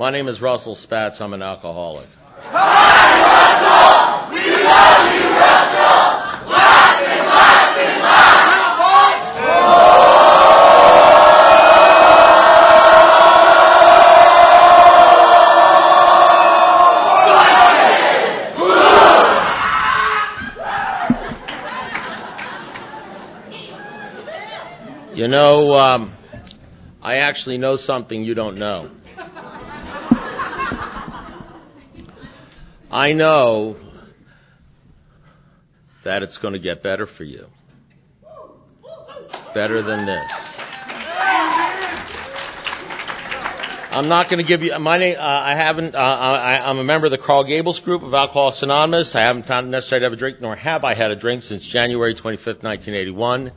My name is Russell Spatz. I'm an alcoholic. Hi, Russell! We love you, Russell! Lots and lots and lots! You know, I actually know something you don't know. I know that it's going to get better for you. Better than this. I'm not going to give you my name. I'm a member of the Carl Gables group of Alcoholics Anonymous. I haven't found it necessary to have a drink, nor have I had a drink since January 25th, 1981.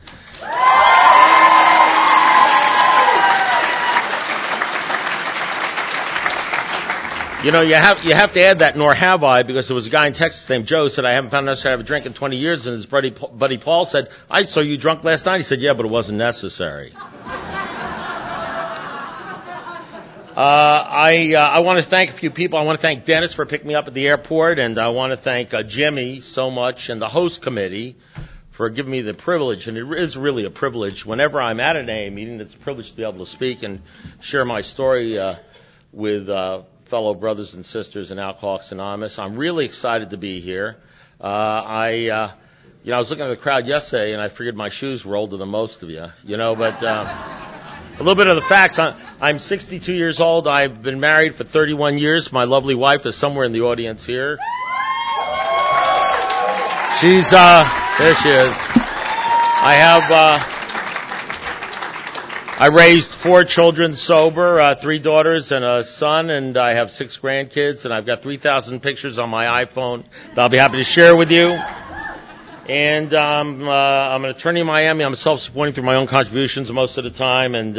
You know, you have to add that, nor have I, because there was a guy in Texas named Joe who said, I haven't found it necessary to have a drink in 20 years, and his buddy Paul said, I saw you drunk last night. He said, yeah, but it wasn't necessary. I want to thank a few people. I want to thank Dennis for picking me up at the airport, and I want to thank Jimmy so much and the host committee for giving me the privilege, and it is really a privilege. Whenever I'm at an AA meeting, it's a privilege to be able to speak and share my story with fellow brothers and sisters in Alcoholics Anonymous. I'm really excited to be here. I was looking at the crowd yesterday, and I figured my shoes were older than most of you, but a little bit of the facts. I'm 62 years old. I've been married for 31 years. My lovely wife is somewhere in the audience here. She's, there she is. I raised 4 children sober, 3 daughters and a son, and I have 6 grandkids, and I've got 3,000 pictures on my iPhone that I'll be happy to share with you. And I'm an attorney in Miami. I'm self-supporting through my own contributions most of the time, and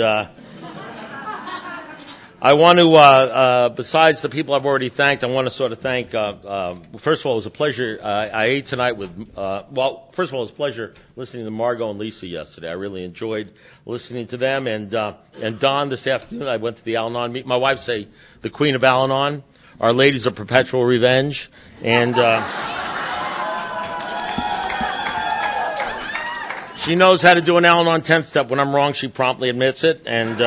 I want to, besides the people I've already thanked, I want to sort of thank, first of all, it was a pleasure. I ate tonight with, first of all, it was a pleasure listening to Margot and Lisa yesterday. I really enjoyed listening to them. And Don, this afternoon, I went to the Al-Anon meeting. My wife say the Queen of Al-Anon, Our Ladies of Perpetual Revenge. And, she knows how to do an Al-Anon 10th step. When I'm wrong, she promptly admits it. And,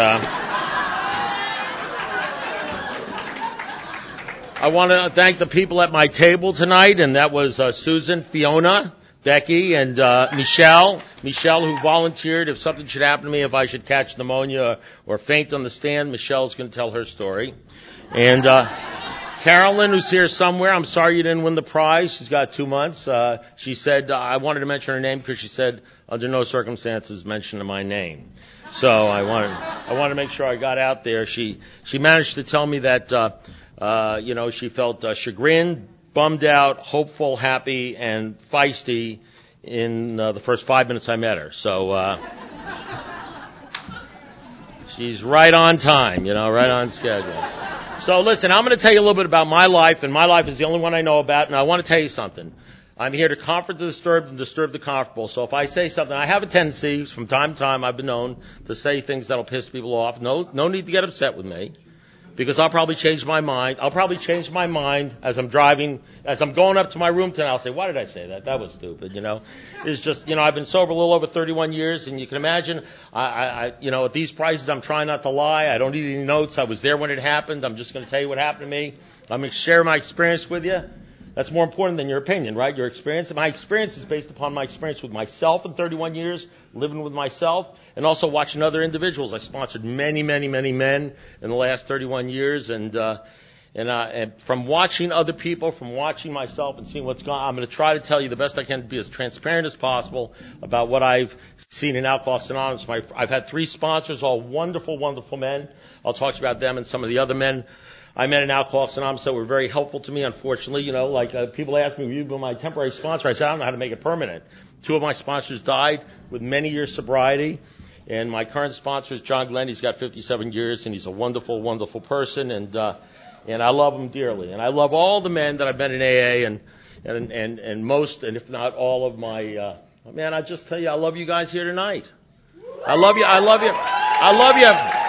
I want to thank the people at my table tonight, and that was Susan, Fiona, Becky, and Michelle. Michelle, who volunteered if something should happen to me, if I should catch pneumonia or faint on the stand. Michelle's going to tell her story. And Carolyn, who's here somewhere, I'm sorry you didn't win the prize. She's got 2 months. She said, I wanted to mention her name because she said, under no circumstances mention my name. So I wanted to make sure I got out there. She managed to tell me that she felt chagrined, bummed out, hopeful, happy, and feisty in the first 5 minutes I met her. So she's right on time, right on schedule. So listen, I'm going to tell you a little bit about my life, and my life is the only one I know about, and I want to tell you something. I'm here to comfort the disturbed and disturb the comfortable. So if I say something, I have a tendency, from time to time, I've been known to say things that'll piss people off. No need to get upset with me. Because I'll probably change my mind. I'll probably change my mind as I'm driving, as I'm going up to my room tonight. I'll say, why did I say that? That was stupid, It's just, I've been sober a little over 31 years, and you can imagine, at these prices, I'm trying not to lie. I don't need any notes. I was there when it happened. I'm just going to tell you what happened to me. I'm going to share my experience with you. That's more important than your opinion, right? Your experience. My experience is based upon my experience with myself in 31 years, living with myself, and also watching other individuals. I sponsored many, many, many men in the last 31 years, and from watching other people, from watching myself and seeing what's going on, I'm going to try to tell you the best I can, to be as transparent as possible about what I've seen in Alcoholics Anonymous. I've had 3 sponsors, all wonderful, wonderful men. I'll talk to you about them and some of the other men I met in Alcoholics Anonymous that were very helpful to me. Unfortunately, people ask me, will you be my temporary sponsor? I said, I don't know how to make it permanent. 2 of my sponsors died with many years sobriety. And my current sponsor is John Glenn. He's got 57 years, and he's a wonderful, wonderful person. And I love him dearly. And I love all the men that I've met in AA and most, and if not all of my, man, I just tell you, I love you guys here tonight. I love you. I love you. I love you.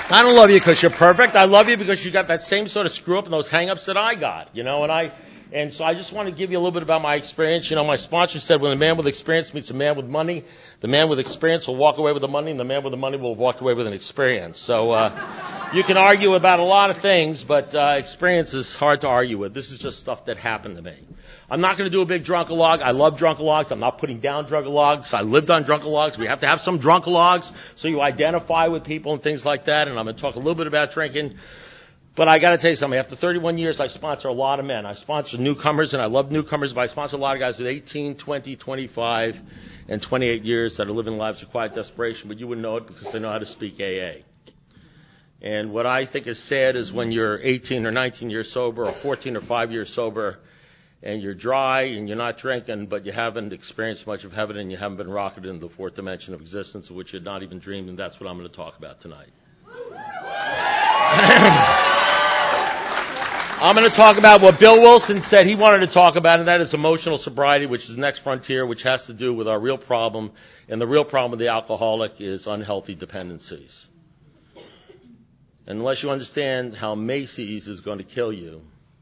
I don't love you because you're perfect. I love you because you got that same sort of screw up and those hang ups that I got, and so I just want to give you a little bit about my experience. My sponsor said when a man with experience meets a man with money, the man with experience will walk away with the money and the man with the money will walk away with an experience. So, you can argue about a lot of things, but, experience is hard to argue with. This is just stuff that happened to me. I'm not going to do a big drunkalogue. I love drunkalogues. I'm not putting down drunkalogues. I lived on drunkalogues. We have to have some drunkalogues so you identify with people and things like that. And I'm going to talk a little bit about drinking. But I got to tell you something. After 31 years, I sponsor a lot of men. I sponsor newcomers, and I love newcomers, but I sponsor a lot of guys with 18, 20, 25, and 28 years that are living lives of quiet desperation. But you wouldn't know it because they know how to speak AA. And what I think is sad is when you're 18 or 19 years sober or 14 or 5 years sober, and you're dry and you're not drinking, but you haven't experienced much of heaven and you haven't been rocketed into the fourth dimension of existence, of which you'd not even dreamed, and that's what I'm going to talk about tonight. I'm going to talk about what Bill Wilson said he wanted to talk about, and that is emotional sobriety, which is the next frontier, which has to do with our real problem, and the real problem with the alcoholic is unhealthy dependencies. And unless you understand how Macy's is going to kill you,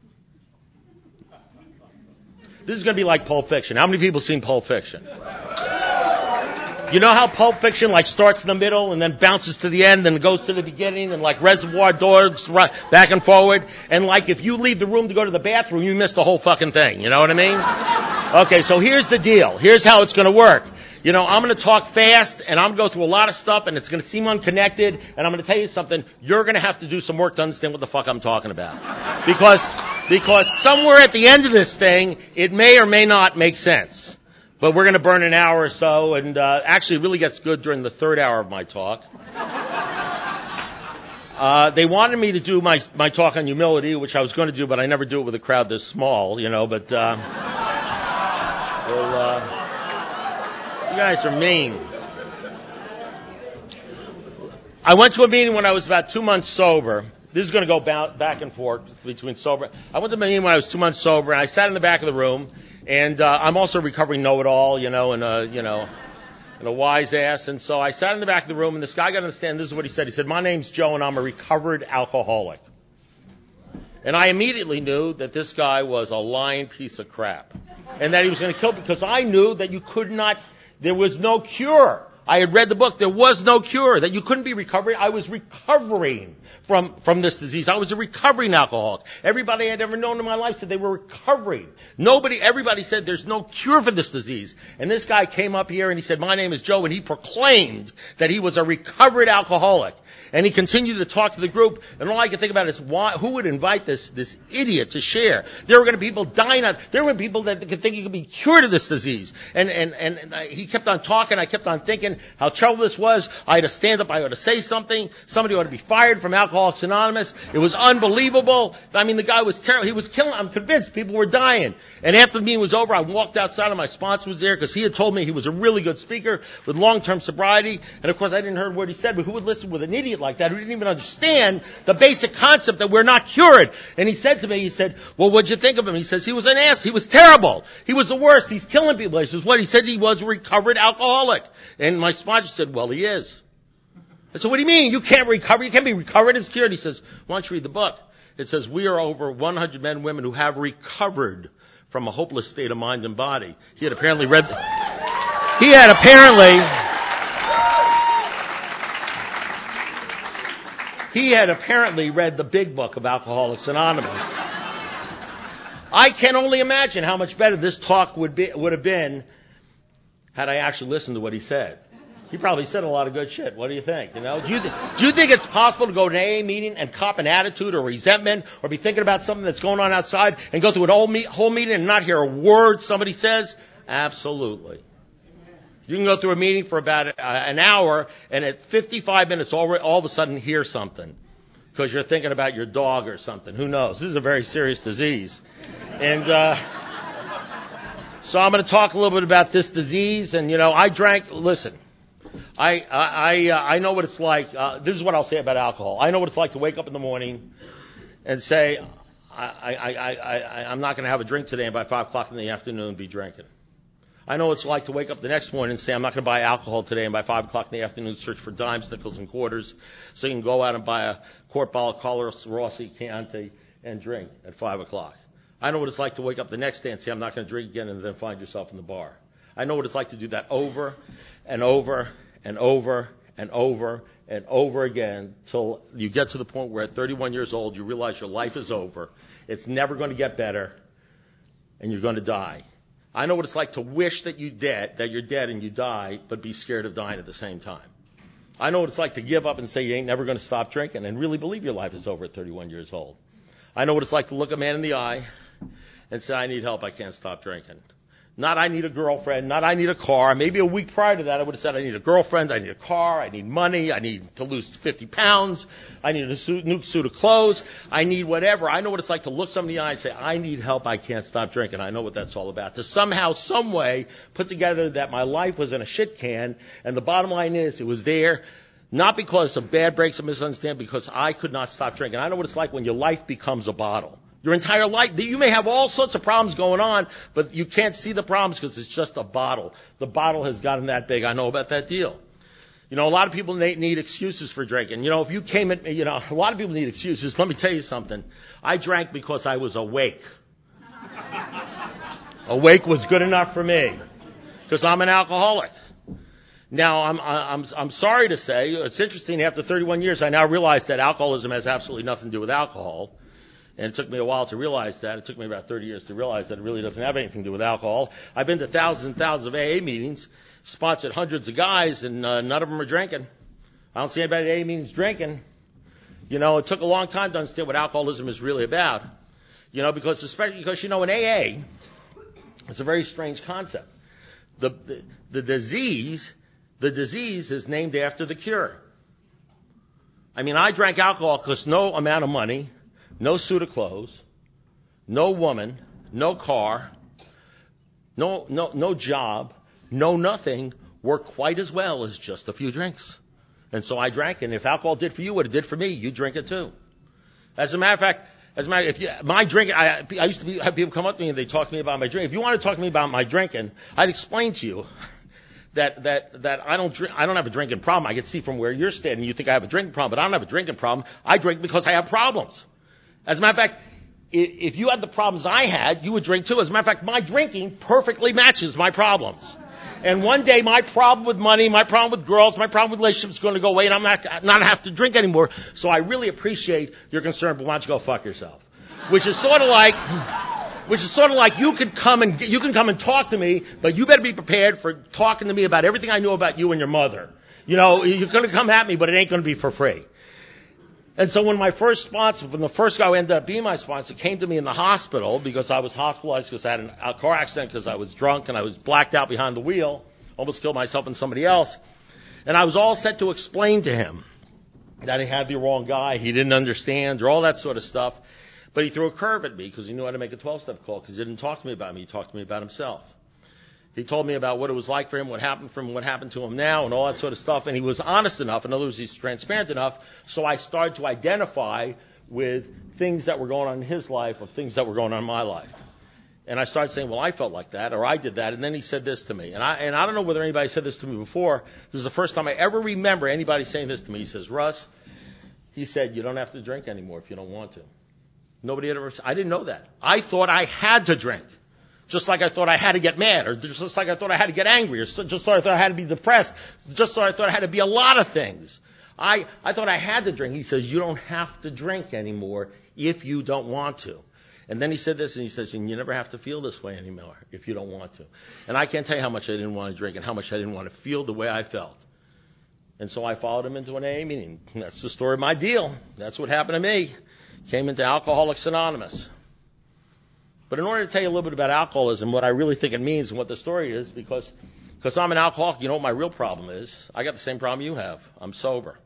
this is going to be like Pulp Fiction. How many people have seen Pulp Fiction? You know how Pulp Fiction starts in the middle and then bounces to the end and goes to the beginning and Reservoir Dogs run back and forward? And if you leave the room to go to the bathroom, you miss the whole fucking thing. You know what I mean? Okay, so here's the deal. Here's how it's going to work. I'm going to talk fast, and I'm going to go through a lot of stuff, and it's going to seem unconnected, and I'm going to tell you something. You're going to have to do some work to understand what the fuck I'm talking about. Because somewhere at the end of this thing, it may or may not make sense. But we're going to burn an hour or so, and actually it really gets good during the third hour of my talk. They wanted me to do my talk on humility, which I was going to do, but I never do it with a crowd this small, but you guys are mean. I went to a meeting when I was about 2 months sober. This is going to go back and forth between sober. I went to a meeting when I was 2 months sober, and I sat in the back of the room, and I'm also a recovering know-it-all, and a wise ass. And so I sat in the back of the room, and this guy got to understand, this is what he said. He said, "My name's Joe, and I'm a recovered alcoholic." And I immediately knew that this guy was a lying piece of crap, and that he was going to kill me, because I knew that there was no cure. I had read the book. There was no cure, that you couldn't be recovered. I was recovering from this disease. I was a recovering alcoholic. Everybody I'd ever known in my life said they were recovering. Everybody said there's no cure for this disease. And this guy came up here and he said, "My name is Joe," and he proclaimed that he was a recovered alcoholic. And he continued to talk to the group, and all I could think about is who would invite this idiot to share? There were going to be people dying out. There were people that could think he could be cured of this disease. And he kept on talking. I kept on thinking how terrible this was. I had to stand up. I had to say something. Somebody ought to be fired from Alcoholics Anonymous. It was unbelievable. I mean, the guy was terrible. He was killing. I'm convinced people were dying. And after the meeting was over, I walked outside, and my sponsor was there because he had told me he was a really good speaker with long-term sobriety. And of course, I didn't hear what he said, but who would listen with an idiot like that who didn't even understand the basic concept that we're not cured? And he said to me, "Well, what'd you think of him?" He says, "He was an ass. He was terrible. He was the worst. He's killing people." He says, "What?" He said he was a recovered alcoholic. And my sponsor said, "Well, he is." I said, "What do you mean? You can't recover? You can't be recovered as cured." He says, "Why don't you read the book?" It says, "We are over 100 men and women who have recovered from a hopeless state of mind and body." He had apparently read the big book of Alcoholics Anonymous. I can only imagine how much better this talk would have been had I actually listened to what he said. He probably said a lot of good shit. What do you think? Do you think it's possible to go to an AA meeting and cop an attitude or resentment, or be thinking about something that's going on outside and go through whole meeting and not hear a word somebody says? Absolutely. You can go through a meeting for about an hour, and at 55 minutes, all of a sudden hear something because you're thinking about your dog or something. Who knows? This is a very serious disease. And so I'm going to talk a little bit about this disease. And, I drank. Listen, I know what it's like. This is what I'll say about alcohol. I know what it's like to wake up in the morning and say, I'm not going to have a drink today, and by 5 o'clock in the afternoon be drinking. I know what it's like to wake up the next morning and say, I'm not going to buy alcohol today, and by 5 o'clock in the afternoon search for dimes, nickels, and quarters so you can go out and buy a quart bottle of Carlos Rossi Chianti and drink at 5 o'clock. I know what it's like to wake up the next day and say, I'm not going to drink again, and then find yourself in the bar. I know what it's like to do that over and over and over and over and over again till you get to the point where at 31 years old you realize your life is over, it's never going to get better, and you're going to die. I know what it's like to wish that you're dead and you die, but be scared of dying at the same time. I know what it's like to give up and say you ain't never going to stop drinking and really believe your life is over at 31 years old. I know what it's like to look a man in the eye and say, I need help, I can't stop drinking. Not I need a girlfriend, not I need a car. Maybe a week prior to that I would have said I need a girlfriend, I need a car, I need money, I need to lose 50 pounds, I need a new suit of clothes, I need whatever. I know what it's like to look somebody in the eye and say, I need help, I can't stop drinking. I know what that's all about. To somehow, some way, put together that my life was in a shit can, and the bottom line is, it was there, not because of bad breaks or misunderstanding, because I could not stop drinking. I know what it's like when your life becomes a bottle. Your entire life, you may have all sorts of problems going on, but you can't see the problems because it's just a bottle. The bottle has gotten that big. I know about that deal. You know, a lot of people need excuses for drinking. You know, if you came at me, you know, a lot of people need excuses. Let me tell you something. I drank because I was awake. Awake was good enough for me because I'm an alcoholic. Now, I'm sorry to say, it's interesting, after 31 years, I now realize that alcoholism has absolutely nothing to do with alcohol. And it took me a while to realize that. It took me about 30 years to realize that it really doesn't have anything to do with alcohol. I've been to thousands and thousands of AA meetings, sponsored hundreds of guys, and none of them are drinking. I don't see anybody at AA meetings drinking. You know, it took a long time to understand what alcoholism is really about. You know, especially because, you know, in AA, it's a very strange concept. The disease is named after the cure. I mean, I drank alcohol because no amount of money, no suit of clothes, no woman, no car, no job, no nothing worked quite as well as just a few drinks. And so I drank, and if alcohol did for you what it did for me, you drink it too. As a matter of fact, my drinking, I used to have people come up to me and they talk to me about my drinking. If you want to talk to me about my drinking, I'd explain to you that I don't have a drinking problem. I can see from where you're standing, you think I have a drinking problem, but I don't have a drinking problem. I drink because I have problems. As a matter of fact, if you had the problems I had, you would drink too. As a matter of fact, my drinking perfectly matches my problems. And one day my problem with money, my problem with girls, my problem with relationships is going to go away and I'm not have to drink anymore. So I really appreciate your concern, but why don't you go fuck yourself? Which is sort of like you can come and talk to me, but you better be prepared for talking to me about everything I know about you and your mother. You know, you're going to come at me, but it ain't going to be for free. And so when the first guy who ended up being my sponsor came to me in the hospital because I was hospitalized because I had a car accident because I was drunk and I was blacked out behind the wheel, almost killed myself and somebody else. And I was all set to explain to him that he had the wrong guy, he didn't understand, or all that sort of stuff. But he threw a curve at me because he knew how to make a 12-step call because he didn't talk to me about me, he talked to me about himself. He told me about what it was like for him, what happened to him now, and all that sort of stuff. And he was honest enough. In other words, he's transparent enough. So I started to identify with things that were going on in his life or things that were going on in my life. And I started saying, well, I felt like that, or I did that. And then he said this to me. And I don't know whether anybody said this to me before. This is the first time I ever remember anybody saying this to me. He says, Russ, he said, you don't have to drink anymore if you don't want to. Nobody had ever said, I didn't know that. I thought I had to drink. Just like I thought I had to get mad, or just like I thought I had to get angry, or just like I thought I had to be depressed, just like I thought I had to be a lot of things. I thought I had to drink. He says, you don't have to drink anymore if you don't want to. And then he said this, and he says, and you never have to feel this way anymore if you don't want to. And I can't tell you how much I didn't want to drink and how much I didn't want to feel the way I felt. And so I followed him into an AA meeting. That's the story of my deal. That's what happened to me. Came into Alcoholics Anonymous. But in order to tell you a little bit about alcoholism, what I really think it means and what the story is, because I'm an alcoholic, you know what my real problem is? I got the same problem you have. I'm sober.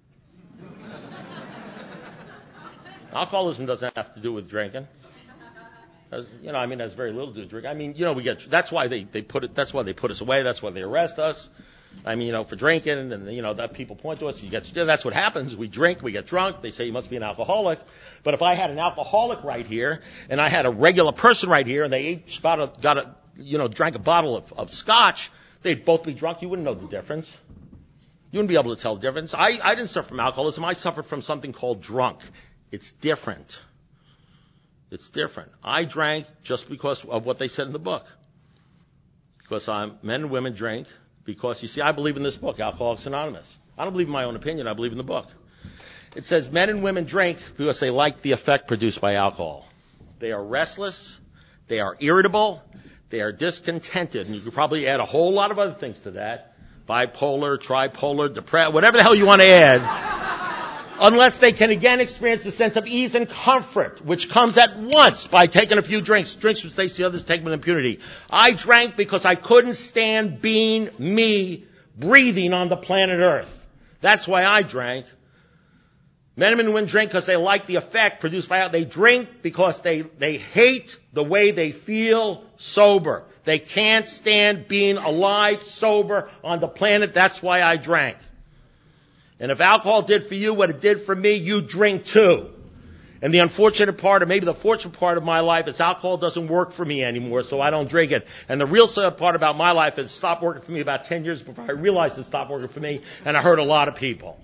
Alcoholism doesn't have to do with drinking. Has very little to do with drinking. I mean, that's why they put us away. That's why they arrest us. I mean, for drinking, and that people point to us. That's what happens. We drink, we get drunk. They say you must be an alcoholic. But if I had an alcoholic right here, and I had a regular person right here, and they each got drank a bottle of scotch, they'd both be drunk. You wouldn't know the difference. You wouldn't be able to tell the difference. I didn't suffer from alcoholism. I suffered from something called drunk. It's different. It's different. I drank just because of what they said in the book. Because men and women drink because, you see, I believe in this book, Alcoholics Anonymous. I don't believe in my own opinion. I believe in the book. It says men and women drink because they like the effect produced by alcohol. They are restless. They are irritable. They are discontented. And you could probably add a whole lot of other things to that. Bipolar, tripolar, depressed, whatever the hell you want to add. Unless they can again experience the sense of ease and comfort, which comes at once by taking a few drinks which they see others take with impunity. I drank because I couldn't stand being me, breathing on the planet Earth. That's why I drank. Men and women drink because they like the effect produced by alcohol. They drink because they hate the way they feel sober. They can't stand being alive, sober on the planet. That's why I drank. And if alcohol did for you what it did for me, you drink too. And the unfortunate part, or maybe the fortunate part of my life, is alcohol doesn't work for me anymore, so I don't drink it. And the real sad part about my life is it stopped working for me about 10 years before I realized it stopped working for me, and I hurt a lot of people.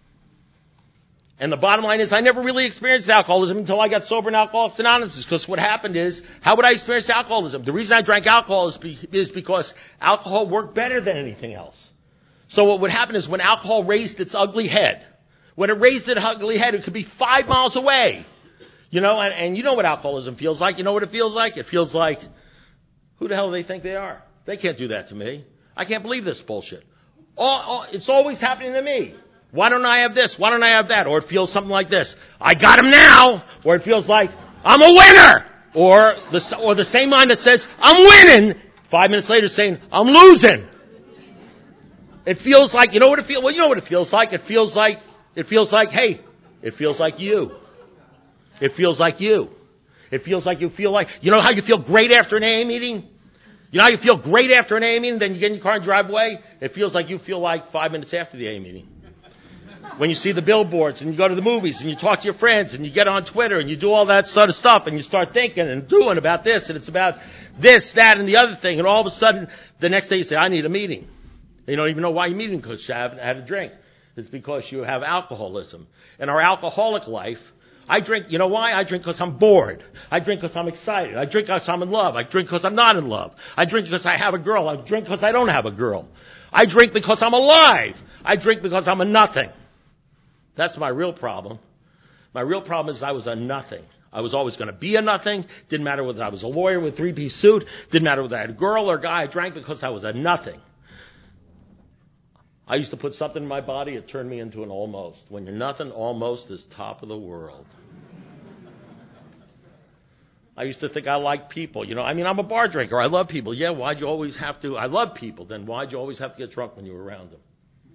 And the bottom line is I never really experienced alcoholism until I got sober in Alcoholics Anonymous, because what happened is, how would I experience alcoholism? The reason I drank alcohol is because alcohol worked better than anything else. So what would happen is when alcohol raised its ugly head, it could be 5 miles away. And you know what alcoholism feels like. You know what it feels like? It feels like, who the hell do they think they are? They can't do that to me. I can't believe this bullshit. It's always happening to me. Why don't I have this? Why don't I have that? Or it feels something like this. I got him now. Or it feels like, I'm a winner. Or the same mind that says, I'm winning, 5 minutes later saying, I'm losing. It feels like, you know what it feels? Well, you know what it feels like. It feels like, hey, it feels like you. It feels like you. It feels like you feel like, you know how you feel great after an AA meeting? You know how you feel great after an AA meeting, then you get in your car and drive away? It feels like you feel like 5 minutes after the AA meeting. When you see the billboards and you go to the movies and you talk to your friends and you get on Twitter and you do all that sort of stuff and you start thinking and doing about this and it's about this, that, and the other thing, and all of a sudden the next day you say, I need a meeting. And you don't even know why you're meeting because you haven't had a drink. It's because you have alcoholism. In our alcoholic life, I drink, you know why? I drink because I'm bored. I drink because I'm excited. I drink because I'm in love. I drink because I'm not in love. I drink because I have a girl. I drink because I don't have a girl. I drink because I'm alive. I drink because I'm a nothing. That's my real problem. My real problem is I was a nothing. I was always going to be a nothing. Didn't matter whether I was a lawyer with a three-piece suit. Didn't matter whether I had a girl or a guy. I drank because I was a nothing. I used to put something in my body, it turned me into an almost. When you're nothing, almost is top of the world. I used to think I liked people. I'm a bar drinker. I love people. Yeah, why'd you always have to? I love people. Then why'd you always have to get drunk when you were around them?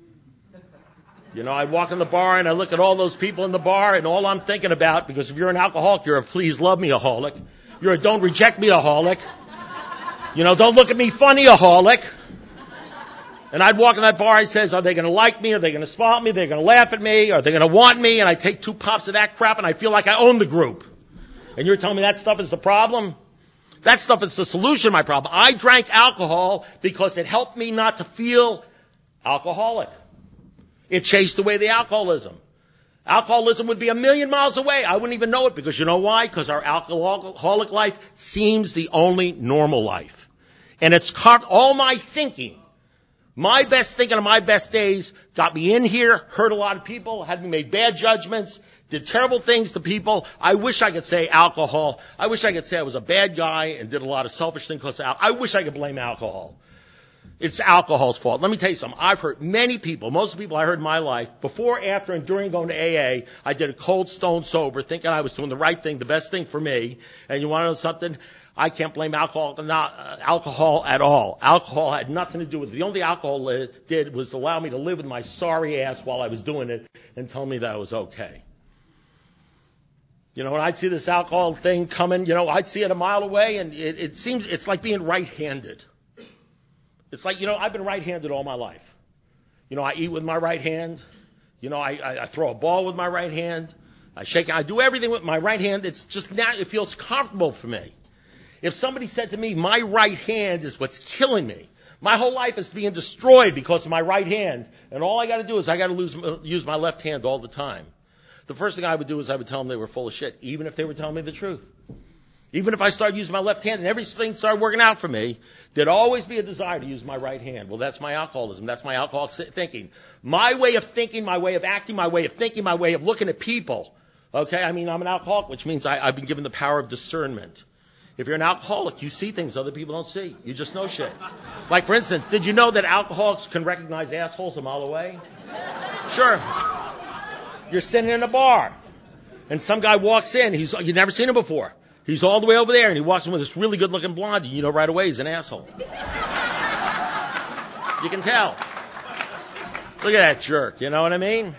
I'd walk in the bar and I look at all those people in the bar and all I'm thinking about, because if you're an alcoholic, you're a please love me-aholic. You're a don't reject me-aholic. Don't look at me funny-aholic. And I'd walk in that bar and says, are they going to like me? Are they going to smile at me? Are they going to laugh at me? Are they going to want me? And I take 2 pops of that crap and I feel like I own the group. And you're telling me that stuff is the problem? That stuff is the solution to my problem. I drank alcohol because it helped me not to feel alcoholic. It chased away the alcoholism. Alcoholism would be a million miles away. I wouldn't even know it, because you know why? Because our alcoholic life seems the only normal life. And it's all my thinking. My best thinking on my best days got me in here, hurt a lot of people, had me make bad judgments, did terrible things to people. I wish I could say alcohol. I wish I could say I was a bad guy and did a lot of selfish things because I wish I could blame alcohol. It's alcohol's fault. Let me tell you something. I've hurt many people. Most of the people I heard in my life, before, after, and during going to AA, I did a cold stone sober, thinking I was doing the right thing, the best thing for me. And you want to know something? I can't blame alcohol at all. Alcohol had nothing to do with it. The only thing alcohol did was allow me to live with my sorry ass while I was doing it and tell me that it was okay. When I'd see this alcohol thing coming, I'd see it a mile away, and it seems it's like being right-handed. It's like, I've been right-handed all my life. I eat with my right hand. I throw a ball with my right hand. I do everything with my right hand. It's just now, it feels comfortable for me. If somebody said to me, my right hand is what's killing me, my whole life is being destroyed because of my right hand, and all I got to do is I got to use my left hand all the time, the first thing I would do is I would tell them they were full of shit, even if they were telling me the truth. Even if I started using my left hand and everything started working out for me, there'd always be a desire to use my right hand. Well, that's my alcoholism. That's my alcoholic thinking. My way of thinking, my way of acting, my way of thinking, my way of looking at people. Okay? I mean, I'm an alcoholic, which means I've been given the power of discernment. If you're an alcoholic, you see things other people don't see. You just know shit. Like, for instance, did you know that alcoholics can recognize assholes a mile away? Sure. You're sitting in a bar, and some guy walks in. You've never seen him before. He's all the way over there, and he walks in with this really good-looking blonde, and you know right away he's an asshole. You can tell. Look at that jerk, you know what I mean?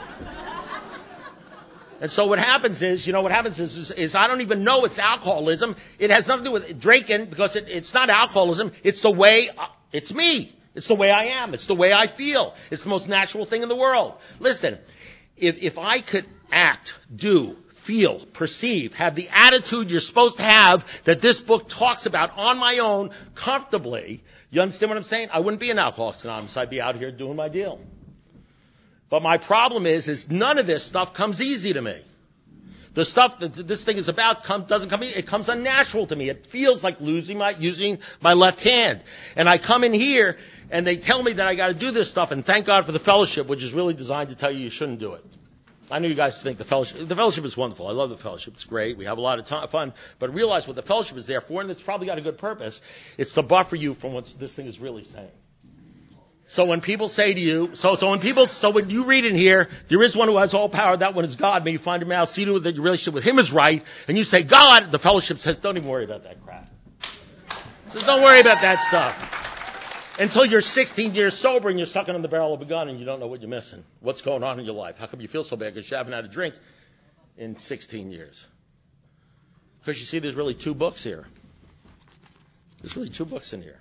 And so what happens is I don't even know it's alcoholism. It has nothing to do with drinking, because it's not alcoholism. It's the way, it's me. It's the way I am. It's the way I feel. It's the most natural thing in the world. Listen, if I could act, do, feel, perceive, have the attitude you're supposed to have that this book talks about on my own, comfortably, you understand what I'm saying? I wouldn't be an Alcoholics Anonymous. I'd be out here doing my deal. But my problem is none of this stuff comes easy to me. The stuff that this thing is about doesn't come easy. It comes unnatural to me. It feels like using my left hand. And I come in here, and they tell me that I got to do this stuff, and thank God for the fellowship, which is really designed to tell you shouldn't do it. I know you guys think the fellowship is wonderful. I love the fellowship. It's great. We have a lot of fun. But realize what the fellowship is there for, and it's probably got a good purpose. It's to buffer you from what this thing is really saying. So when people say to you, when you read in here, there is one who has all power, that one is God, may you find him out, see to it that your relationship with him is right, and you say, God, the fellowship says, don't even worry about that crap. It says, don't worry about that stuff. Until you're 16 years sober and you're sucking on the barrel of a gun and you don't know what you're missing. What's going on in your life? How come you feel so bad? Because you haven't had a drink in 16 years. Because you see, there's really two books here. There's really two books in here.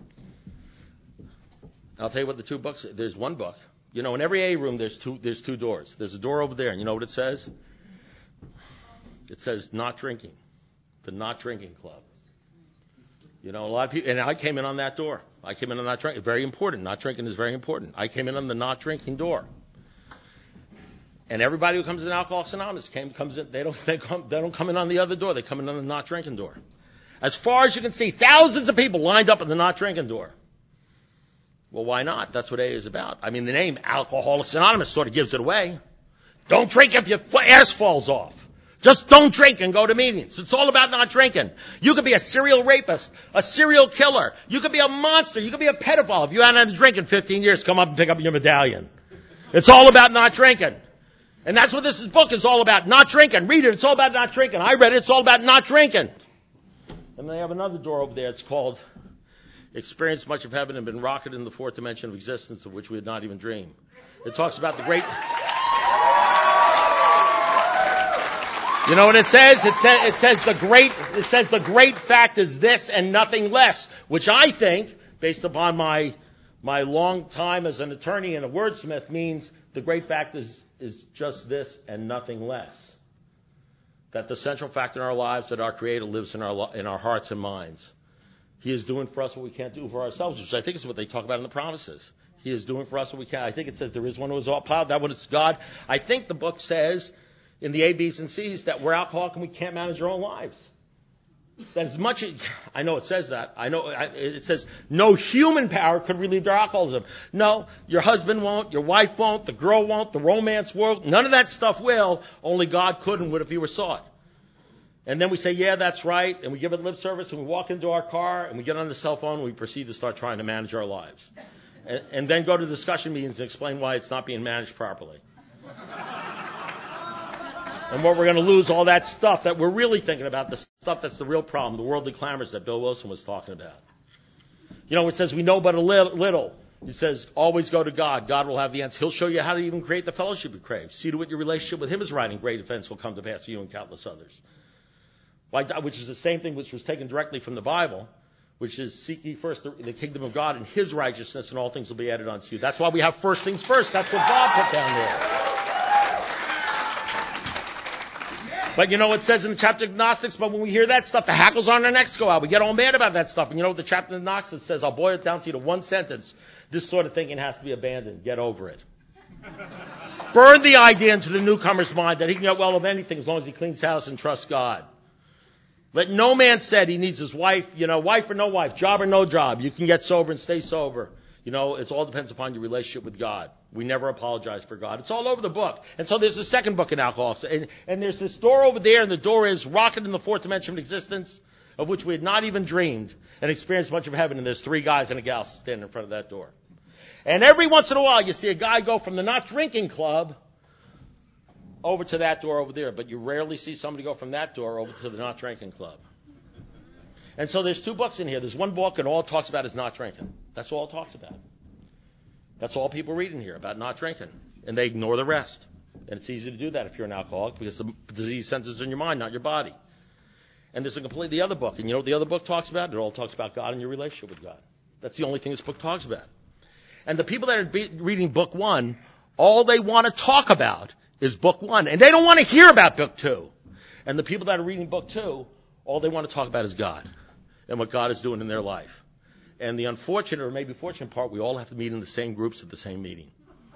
I'll tell you what the two books, there's one book. You know, in every A room, there's two doors. There's a door over there, and you know what it says? It says not drinking. The not drinking club. You know, a lot of people, and I came in on that door. I came in on not drinking. Very important. Not drinking is very important. I came in on the not drinking door. And everybody who comes in Alcoholics Anonymous comes in. They don't come in on the other door. They come in on the not drinking door. As far as you can see, thousands of people lined up at the not drinking door. Well, why not? That's what AA is about. I mean, the name Alcoholics Anonymous sort of gives it away. Don't drink if your ass falls off. Just don't drink and go to meetings. It's all about not drinking. You could be a serial rapist, a serial killer. You could be a monster. You could be a pedophile. If you haven't had a drink in 15 years, come up and pick up your medallion. It's all about not drinking. And that's what this book is all about, not drinking. Read it. It's all about not drinking. I read it. It's all about not drinking. And they have another door over there. It's called Experienced Much of Heaven and Been Rocketed in the Fourth Dimension of Existence, of which we had not even dreamed. It talks about the great... You know what it says? It says the great fact is this and nothing less, which I think, based upon my long time as an attorney and a wordsmith, means the great fact is just this and nothing less. That the central fact in our lives, that our Creator lives in our hearts and minds. He is doing for us what we can't do for ourselves, which I think is what they talk about in the promises. He is doing for us what we can't. I think it says there is one who is all power. That one is God. I think the book says in the A, B's, and C's that we're alcoholic and we can't manage our own lives. That as much as, I know it says that. It says no human power could relieve our alcoholism. No, your husband won't, your wife won't, the girl won't, the romance world, none of that stuff will. Only God could and would if he were sought. And then we say, yeah, that's right, and we give it lip service, and we walk into our car, and we get on the cell phone, and we proceed to start trying to manage our lives. And then go to discussion meetings and explain why it's not being managed properly. And what we're going to lose, all that stuff that we're really thinking about, the stuff that's the real problem, the worldly clamors that Bill Wilson was talking about. You know, it says we know but a little. It says always go to God. God will have the answer. He'll show you how to even create the fellowship you crave. See to it your relationship with him is right, and great events will come to pass for you and countless others. Which is the same thing which was taken directly from the Bible, which is seek ye first the kingdom of God and his righteousness, and all things will be added unto you. That's why we have first things first. That's what Bob put down there. But you know what it says in the chapter of Gnostics? But when we hear that stuff, the hackles on our necks go out. We get all mad about that stuff. And you know what the chapter of Gnostics says? I'll boil it down to you to one sentence. This sort of thinking has to be abandoned. Get over it. Burn the idea into the newcomer's mind that he can get well of anything as long as he cleans house and trusts God. Let no man said he needs his wife, wife or no wife, job or no job. You can get sober and stay sober. It all depends upon your relationship with God. We never apologize for God. It's all over the book. And so there's a second book in Alcoholics. And there's this door over there, and the door is rocket in the fourth dimension of existence, of which we had not even dreamed, and experienced much of heaven. And there's 3 guys and a gal standing in front of that door. And every once in a while, you see a guy go from the not drinking club over to that door over there. But you rarely see somebody go from that door over to the not drinking club. And so there's 2 books in here. There's one book, and all it talks about is not drinking. That's all it talks about. That's all people read in here, about not drinking. And they ignore the rest. And it's easy to do that if you're an alcoholic, because the disease centers in your mind, not your body. And there's a completely other book. And you know what the other book talks about? It all talks about God and your relationship with God. That's the only thing this book talks about. And the people that are reading book 1, all they want to talk about is book 1. And they don't want to hear about book 2. And the people that are reading book 2, all they want to talk about is God and what God is doing in their life. And the unfortunate or maybe fortunate part, we all have to meet in the same groups at the same meeting.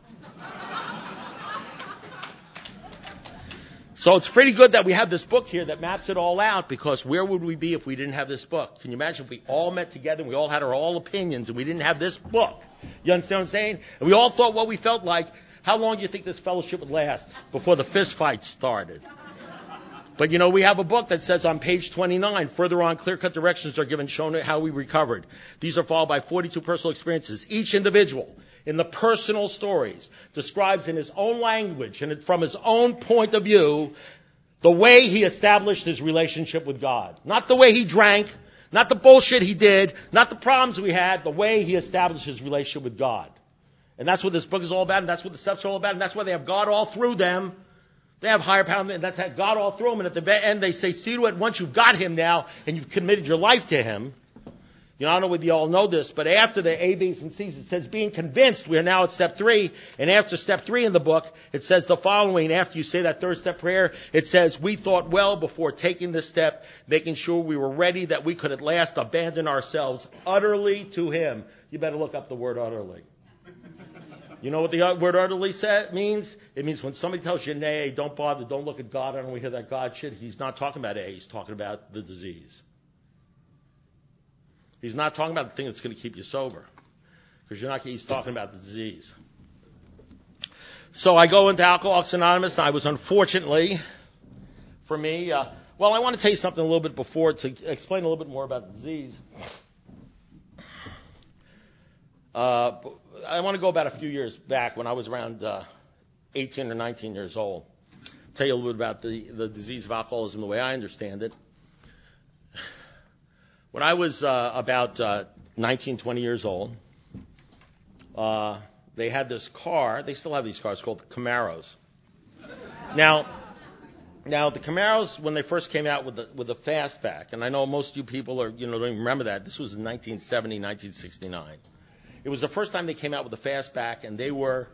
So it's pretty good that we have this book here that maps it all out, because where would we be if we didn't have this book? Can you imagine if we all met together and we all had our all opinions and we didn't have this book? You understand what I'm saying? And we all thought what we felt like. How long do you think this fellowship would last before the fist fight started? But we have a book that says on page 29, further on, clear-cut directions are given showing how we recovered. These are followed by 42 personal experiences. Each individual, in the personal stories, describes in his own language and from his own point of view the way he established his relationship with God. Not the way he drank, not the bullshit he did, not the problems we had, the way he established his relationship with God. And that's what this book is all about, and that's what the steps are all about, and that's why they have God all through them. They have higher power, and that's had God all through them. And at the end, they say, see to it, once you've got him now, and you've committed your life to him. I don't know whether you all know this, but after the A, B's, and C's, it says being convinced. We are now at step 3. And after step 3 in the book, it says the following. After you say that third step prayer, it says, we thought well before taking this step, making sure we were ready that we could at last abandon ourselves utterly to him. You better look up the word utterly. You know what the word utterly means? It means when somebody tells you, nay, don't bother, don't look at God, I don't want to hear that God shit, he's not talking about A, he's talking about the disease. He's not talking about the thing that's going to keep you sober. Because he's talking about the disease. So I go into Alcoholics Anonymous, and I was unfortunately, for me, I want to tell you something a little bit before to explain a little bit more about the disease. I want to go about a few years back when I was around 18 or 19 years old. Tell you a little bit about the disease of alcoholism, the way I understand it. When I was about 19, 20 years old, they had this car. They still have these cars called Camaros. Now the Camaros, when they first came out with the fastback, and I know most of you people don't even remember that. This was in 1970, 1969. It was the first time they came out with the fastback, and they were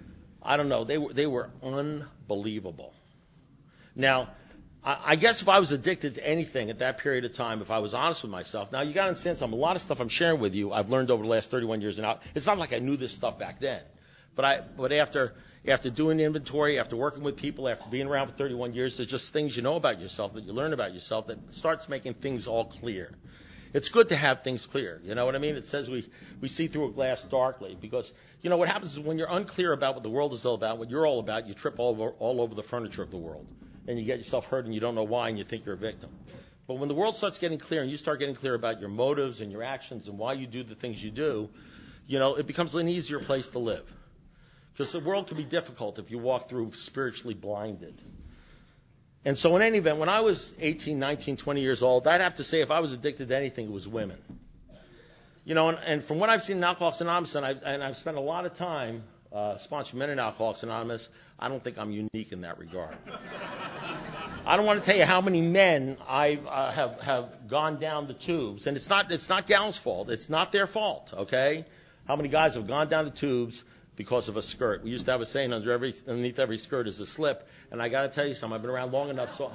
unbelievable. Now, I guess if I was addicted to anything at that period of time, if I was honest with myself, now you got to understand something. A lot of stuff I'm sharing with you, I've learned over the last 31 years, and it's not like I knew this stuff back then. But after doing the inventory, after working with people, after being around for 31 years, there's just things you know about yourself that you learn about yourself that starts making things all clear. It's good to have things clear. You know what I mean? It says we see through a glass darkly, because what happens is when you're unclear about what the world is all about, what you're all about, you trip all over the furniture of the world, and you get yourself hurt, and you don't know why, and you think you're a victim. But when the world starts getting clear, and you start getting clear about your motives and your actions and why you do the things you do, it becomes an easier place to live. Because the world can be difficult if you walk through spiritually blinded. And so in any event, when I was 18, 19, 20 years old, I'd have to say if I was addicted to anything, it was women. And from what I've seen in Alcoholics Anonymous, and I've spent a lot of time sponsoring men in Alcoholics Anonymous, I don't think I'm unique in that regard. I don't want to tell you how many men I have gone down the tubes, and it's not gals' fault. It's not their fault, okay? How many guys have gone down the tubes, because of a skirt. We used to have a saying, underneath every skirt is a slip. And I got to tell you something. I've been around long enough. So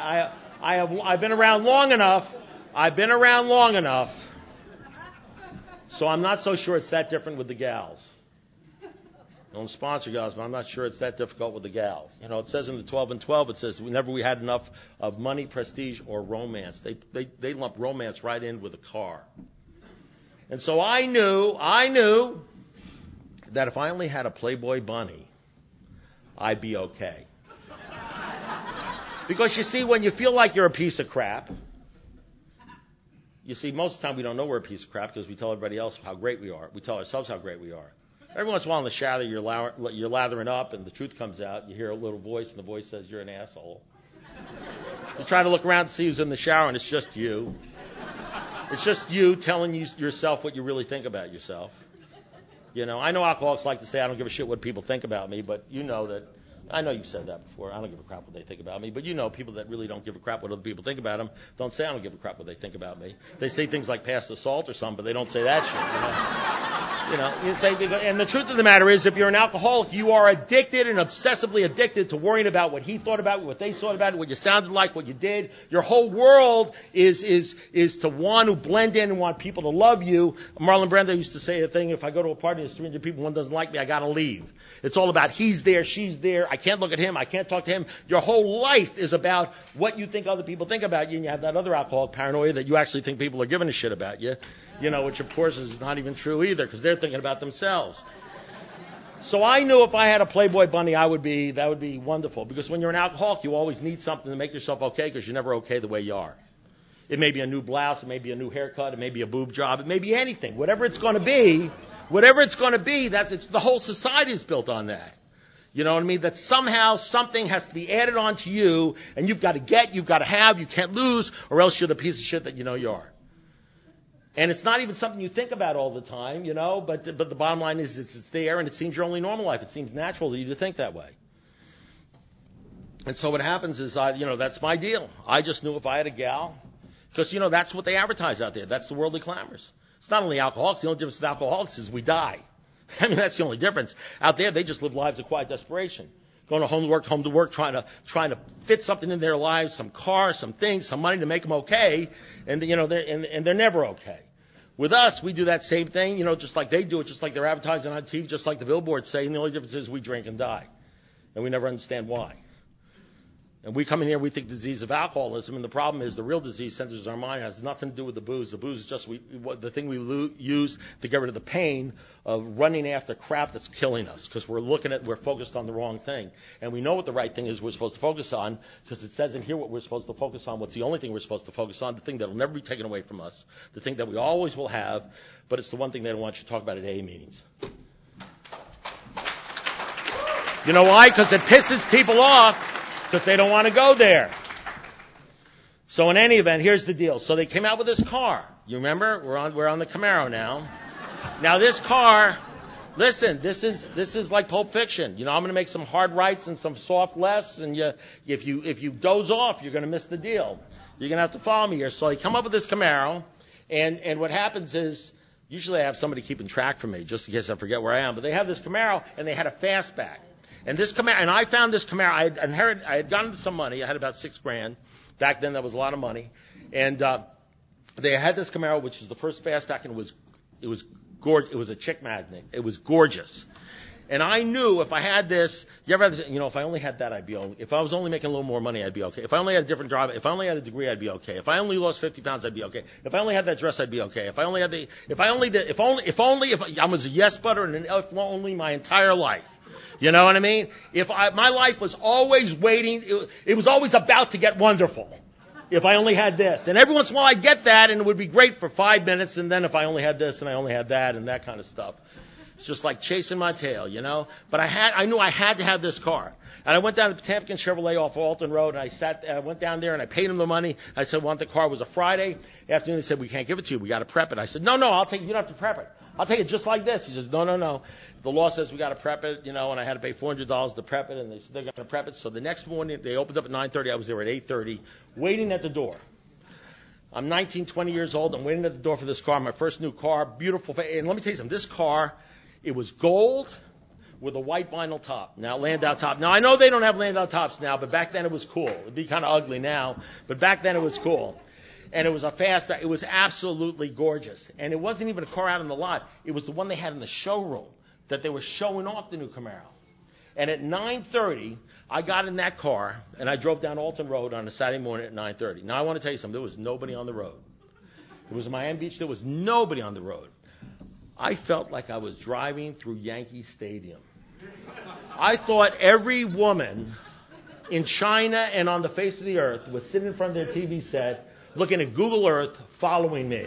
I've been around long enough. I've been around long enough. So I'm not so sure it's that different with the gals. I don't sponsor gals, but I'm not sure it's that difficult with the gals. You know, it says in the 12 and 12, it says whenever we had enough of money, prestige, or romance. They lump romance right in with a car. And so I knew that if I only had a Playboy bunny, I'd be okay. Because you see, when you feel like you're a piece of crap, you see, most of the time we don't know we're a piece of crap because we tell everybody else how great we are. We tell ourselves how great we are. Every once in a while in the shower, you're lathering up and the truth comes out. You hear a little voice and the voice says, you're an asshole. You try to look around to see who's in the shower and it's just you. It's just you telling yourself what you really think about yourself. You know, I know alcoholics like to say, I don't give a shit what people think about me, but you know that, I know you've said that before, I don't give a crap what they think about me, but you know people that really don't give a crap what other people think about them don't say I don't give a crap what they think about me. They say things like pass the salt or something, but they don't say that shit, you know. You say, and the truth of the matter is, if you're an alcoholic, you are addicted and obsessively addicted to worrying about what he thought about, what they thought about, what you sounded like, what you did. Your whole world is to want to blend in and want people to love you. Marlon Brando used to say a thing, if I go to a party and there's 300 people, one doesn't like me, I gotta leave. It's all about he's there, she's there, I can't look at him, I can't talk to him. Your whole life is about what you think other people think about you, and you have that other alcoholic paranoia that you actually think people are giving a shit about you. You know, which of course is not even true either, because they're thinking about themselves. So I knew if I had a Playboy bunny, that would be wonderful. Because when you're an alcoholic, you always need something to make yourself okay, because you're never okay the way you are. It may be a new blouse, it may be a new haircut, it may be a boob job, it may be anything. Whatever it's going to be, the whole society is built on that. You know what I mean? That somehow something has to be added on to you, and you've got to have, you can't lose, or else you're the piece of shit that you know you are. And it's not even something you think about all the time, you know, but the bottom line is it's there, and it seems your only normal life. It seems natural to you to think that way. And so what happens is, that's my deal. I just knew if I had a gal, because, that's what they advertise out there. That's the worldly clamors. It's not only alcoholics. The only difference with alcoholics is we die. I mean, that's the only difference. Out there, they just live lives of quiet desperation. Going home to work, trying to fit something in their lives, some car, some things, some money to make them okay, and they're never okay. With us, we do that same thing, just like they do it, just like they're advertising on TV, just like the billboards say, and the only difference is we drink and die. And we never understand why. And we come in here, we think the disease of alcoholism, and the problem is the real disease centers our mind. It has nothing to do with the booze. The booze is just the thing we use to get rid of the pain of running after crap that's killing us, because we're focused on the wrong thing. And we know what the right thing is we're supposed to focus on, because it says in here what we're supposed to focus on, what's the only thing we're supposed to focus on, the thing that will never be taken away from us, the thing that we always will have, but it's the one thing they don't want you to talk about at AA meetings. You know why? Because it pisses people off. Because they don't want to go there. So in any event, here's the deal. So they came out with this car. You remember? We're on the Camaro now. Now this car, listen, this is like Pulp Fiction. I'm going to make some hard rights and some soft lefts, and if you doze off, you're going to miss the deal. You're going to have to follow me here. So they come up with this Camaro, and what happens is, usually I have somebody keeping track for me, just in case I forget where I am. But they have this Camaro, and they had a fastback. And this Camaro, and I found this Camaro. I had gotten some money. I had about $6,000 back then. That was a lot of money. And they had this Camaro, which was the first fastback, and it was gorgeous. It was a chick magnet. It was gorgeous. And I knew if I had this, if I only had that, I'd be okay. If I was only making a little more money, I'd be okay. If I only had a different job, if I only had a degree, I'd be okay. If I only lost 50 pounds, I'd be okay. If I only had that dress, I'd be okay. If I was a yes butter and an if only my entire life. You know what I mean? My life was always waiting. It was always about to get wonderful. If I only had this. And every once in a while I'd get that, and it would be great for 5 minutes, and then if I only had this and I only had that and that kind of stuff. It's just like chasing my tail, But I knew I had to have this car. And I went down to Potemkin Chevrolet off Alton Road, and I went down there and I paid him the money. I said, I want the car. It was a Friday afternoon. He said, we can't give it to you. We got to prep it. I said, no, I'll take it. You don't have to prep it. I'll take it just like this. He says, no. The law says we got to prep it, and I had to pay $400 to prep it, and they said they're going to prep it. So the next morning, they opened up at 9:30. I was there at 8:30, waiting at the door. I'm 19, 20 years old. I'm waiting at the door for this car, my first new car, beautiful. And let me tell you something. This car, it was gold. with a white vinyl top. Now, Landau top. Now, I know they don't have Landau tops now, but back then it was cool. It'd be kind of ugly now, but back then it was cool. And it was a fastback. It was absolutely gorgeous. And it wasn't even a car out in the lot. It was the one they had in the showroom that they were showing off the new Camaro. And at 9:30, I got in that car, and I drove down Alton Road on a Saturday morning at 9:30. Now, I want to tell you something. There was nobody on the road. It was Miami Beach. There was nobody on the road. I felt like I was driving through Yankee Stadium. I thought every woman in China and on the face of the earth was sitting in front of their TV set, looking at Google Earth, following me.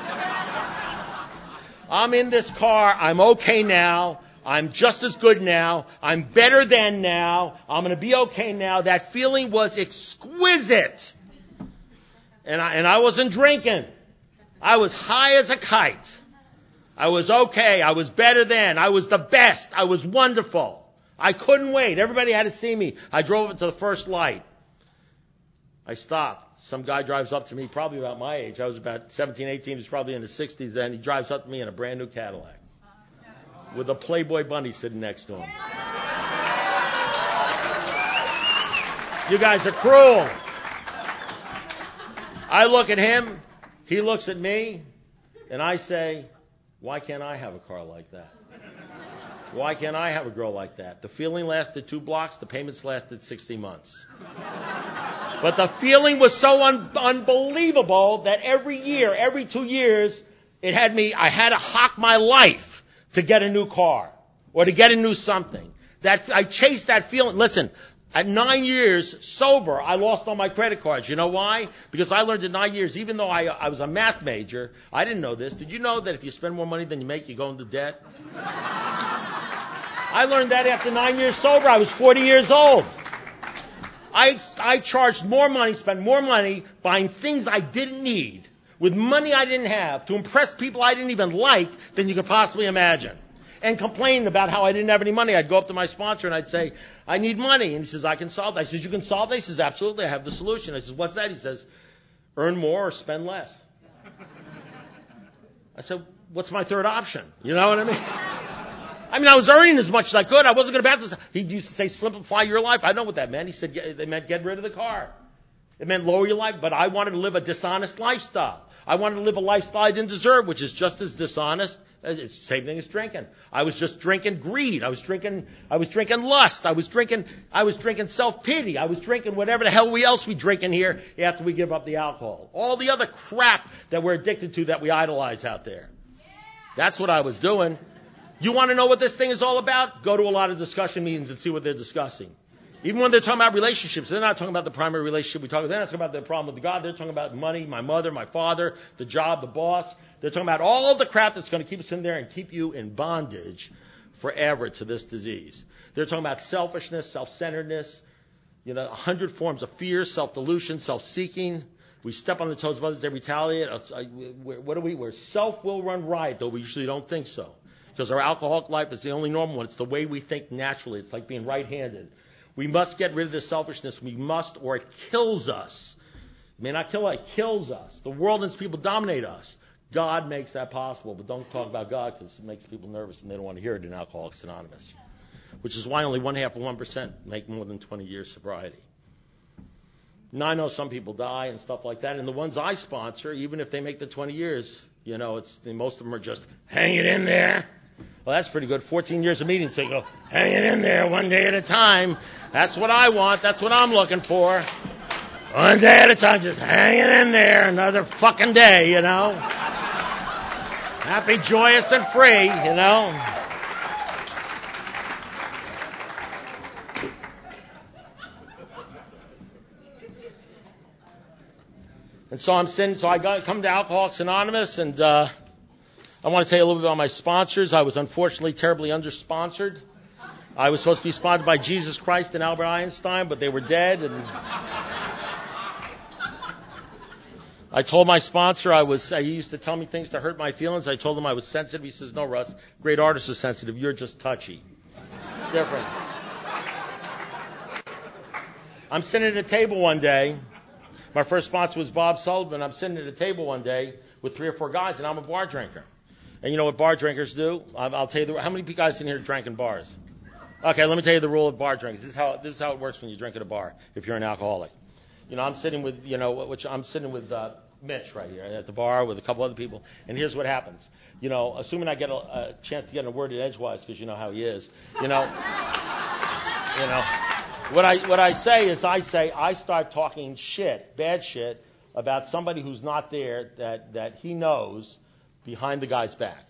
I'm in this car. I'm okay now. I'm just as good now. I'm better than now. I'm going to be okay now. That feeling was exquisite. And I wasn't drinking. I was high as a kite. I was okay. I was better than. I was the best. I was wonderful. I couldn't wait. Everybody had to see me. I drove up to the first light. I stopped. Some guy drives up to me, probably about my age. I was about 17, 18. He was probably in his 60s then. He drives up to me in a brand new Cadillac with a Playboy bunny sitting next to him. You guys are cruel. I look at him. He looks at me. And I say, why can't I have a car like that? Why can't I have a girl like that? The feeling lasted 2 blocks. The payments lasted 60 months. But the feeling was so unbelievable that every year, every 2 years, I had to hock my life to get a new car or to get a new something. I chased that feeling. Listen, at 9 years sober, I lost all my credit cards. You know why? Because I learned in 9 years, even though I was a math major, I didn't know this. Did you know that if you spend more money than you make, you go into debt? I learned that after 9 years sober. I was 40 years old. I charged more money, spent more money buying things I didn't need with money I didn't have to impress people I didn't even like than you could possibly imagine. And complaining about how I didn't have any money. I'd go up to my sponsor and I'd say, I need money. And he says, I can solve that. I says, you can solve that? He says, absolutely, I have the solution. I says, what's that? He says, earn more or spend less. I said, what's my third option? You know what I mean? I was earning as much as I could. I wasn't going to bat this. He used to say, simplify your life. I know what that meant. He said, it meant get rid of the car. It meant lower your life. But I wanted to live a dishonest lifestyle. I wanted to live a lifestyle I didn't deserve, which is just as dishonest. It's the same thing as drinking. I was just drinking greed. I was drinking lust. I was drinking self-pity. I was drinking whatever the hell else we drink in here after we give up the alcohol. All the other crap that we're addicted to that we idolize out there. That's what I was doing. You want to know what this thing is all about? Go to a lot of discussion meetings and see what they're discussing. Even when they're talking about relationships, they're not talking about the primary relationship we talk about. They're not talking about the problem with God. They're talking about money, my mother, my father, the job, the boss. They're talking about all the crap that's going to keep us in there and keep you in bondage forever to this disease. They're talking about selfishness, self-centeredness, 100 forms of fear, self-delusion, self-seeking. We step on the toes of others, they retaliate. What are we? Where self will run riot, though we usually don't think so. Because our alcoholic life is the only normal one. It's the way we think naturally. It's like being right-handed. We must get rid of this selfishness. We must, or it kills us. It may not kill us, it kills us. The world and its people dominate us. God makes that possible, but don't talk about God because it makes people nervous and they don't want to hear it in Alcoholics Anonymous. Which is why only 0.5% make more than 20 years sobriety. Now, I know some people die and stuff like that, and the ones I sponsor, even if they make the 20 years, most of them are just hanging in there. Well, that's pretty good. 14 years of meetings, so you go, hanging in there one day at a time. That's what I want. That's what I'm looking for. One day at a time, just hanging in there another fucking day, Happy, joyous, and free, And so I come to Alcoholics Anonymous, and I want to tell you a little bit about my sponsors. I was unfortunately terribly under-sponsored. I was supposed to be sponsored by Jesus Christ and Albert Einstein, but they were dead. And I told my sponsor he used to tell me things to hurt my feelings. I told him I was sensitive. He says, no, Russ, great artists are sensitive. You're just touchy. Different. I'm sitting at a table one day. My first sponsor was Bob Sullivan. I'm sitting at a table one day with 3 or 4 guys, and I'm a bar drinker. And you know what bar drinkers do? I'll tell you, how many guys in here drank in bars? Okay, let me tell you the rule of bar drinks. This is how it works when you drink at a bar. If you're an alcoholic, I'm sitting with Mitch right here at the bar with a couple other people, and here's what happens. Assuming I get a chance to get a word at edgewise, because you know how he is. What I say is I start talking bad shit about somebody who's not there that he knows behind the guy's back.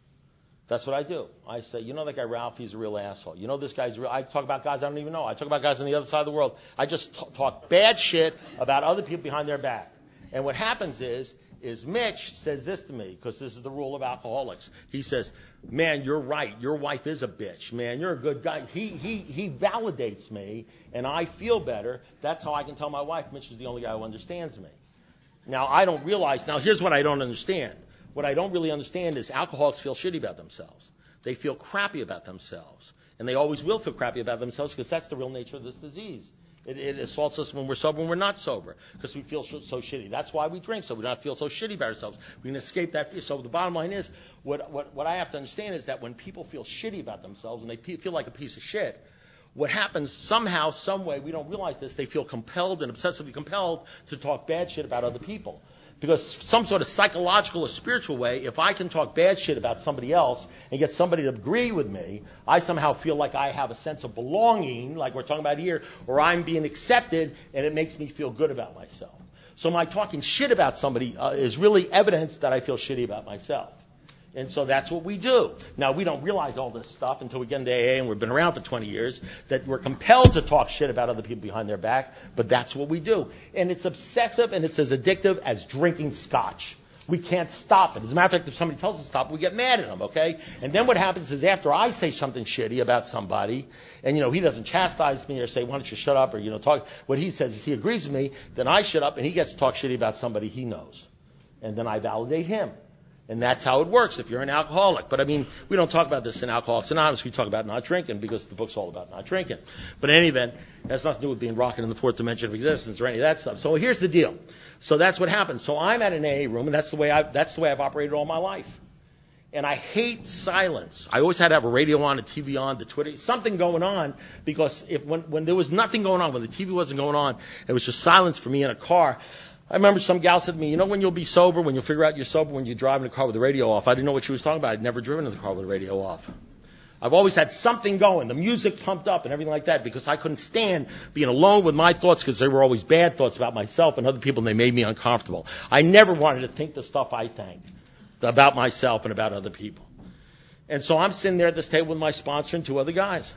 That's what I do. I say, that guy Ralph, he's a real asshole. This guy's real. I talk about guys I don't even know. I talk about guys on the other side of the world. I just talk bad shit about other people behind their back. And what happens is Mitch says this to me, because this is the rule of alcoholics. He says, man, you're right. Your wife is a bitch. Man, you're a good guy. He validates me, and I feel better. That's how I can tell my wife Mitch is the only guy who understands me. Now, I don't realize. Now, here's what I don't understand. What I don't really understand is alcoholics feel shitty about themselves. They feel crappy about themselves. And they always will feel crappy about themselves, because that's the real nature of this disease. It assaults us when we're sober and we're not sober, because we feel so shitty. That's why we drink, so we don't feel so shitty about ourselves. We can escape that. So the bottom line is, what I have to understand is that when people feel shitty about themselves and they feel like a piece of shit, what happens somehow, some way, we don't realize this, they feel compelled and obsessively compelled to talk bad shit about other people. Because some sort of psychological or spiritual way, if I can talk bad shit about somebody else and get somebody to agree with me, I somehow feel like I have a sense of belonging, like we're talking about here, or I'm being accepted, and it makes me feel good about myself. So my talking shit about somebody is really evidence that I feel shitty about myself. And so that's what we do. Now, we don't realize all this stuff until we get into AA, and we've been around for 20 years, that we're compelled to talk shit about other people behind their back, but that's what we do. And it's obsessive, and it's as addictive as drinking scotch. We can't stop it. As a matter of fact, if somebody tells us to stop, we get mad at them, okay? And then what happens is after I say something shitty about somebody, and, he doesn't chastise me or say, why don't you shut up, or, talk, what he says is he agrees with me, then I shut up, and he gets to talk shitty about somebody he knows. And then I validate him. And that's how it works if you're an alcoholic. But, we don't talk about this in Alcoholics Anonymous. We talk about not drinking, because the book's all about not drinking. But in any event, it has nothing to do with being rocking in the fourth dimension of existence or any of that stuff. So here's the deal. So that's what happens. So I'm at an AA room, and that's the way I've operated all my life. And I hate silence. I always had to have a radio on, a TV on, the Twitter, something going on, because when there was nothing going on, when the TV wasn't going on, it was just silence for me in a car. I remember some gal said to me, when you'll be sober, when you'll figure out you're sober, when you drive in a car with the radio off. I didn't know what she was talking about. I'd never driven in the car with the radio off. I've always had something going, the music pumped up and everything like that, because I couldn't stand being alone with my thoughts, because they were always bad thoughts about myself and other people, and they made me uncomfortable. I never wanted to think the stuff I think about myself and about other people. And so I'm sitting there at this table with my sponsor and two other guys.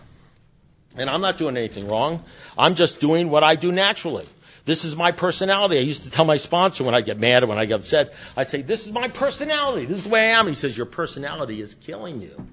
And I'm not doing anything wrong. I'm just doing what I do naturally. This is my personality. I used to tell my sponsor when I get mad or when I get upset, I'd say, this is my personality. This is the way I am. And he says, your personality is killing you.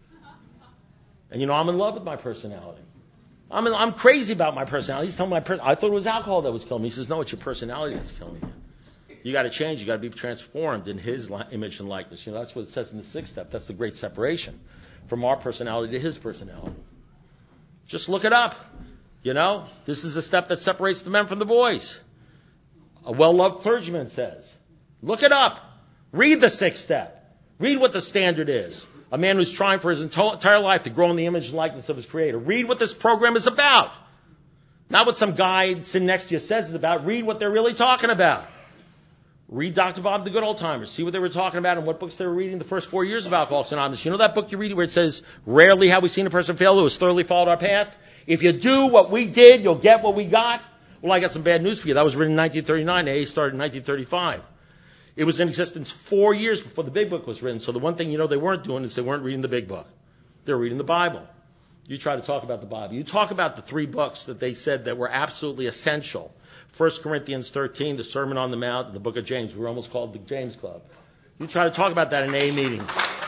And, I'm in love with my personality. I'm crazy about my personality. He's telling me I thought it was alcohol that was killing me. He says, no, it's your personality that's killing you. You got to change. You got to be transformed in his image and likeness. That's what it says in the sixth step. That's the great separation from our personality to his personality. Just look it up. This is a step that separates the men from the boys. A well-loved clergyman says. Look it up. Read the sixth step. Read what the standard is. A man who's trying for his entire life to grow in the image and likeness of his Creator. Read what this program is about. Not what some guy sitting next to you says it's about. Read what they're really talking about. Read Dr. Bob the Good Old Timers. See what they were talking about and what books they were reading the first 4 years of Alcoholics Anonymous. That book you read where it says, rarely have we seen a person fail who has thoroughly followed our path? If you do what we did, you'll get what we got. Well, I got some bad news for you. That was written in 1939. AA started in 1935. It was in existence 4 years before the big book was written. So the one thing they weren't doing is they weren't reading the big book. They were reading the Bible. You try to talk about the Bible. You talk about the 3 books that they said that were absolutely essential. 1 Corinthians 13, the Sermon on the Mount, and the book of James. We were almost called the James Club. You try to talk about that in AA meetings.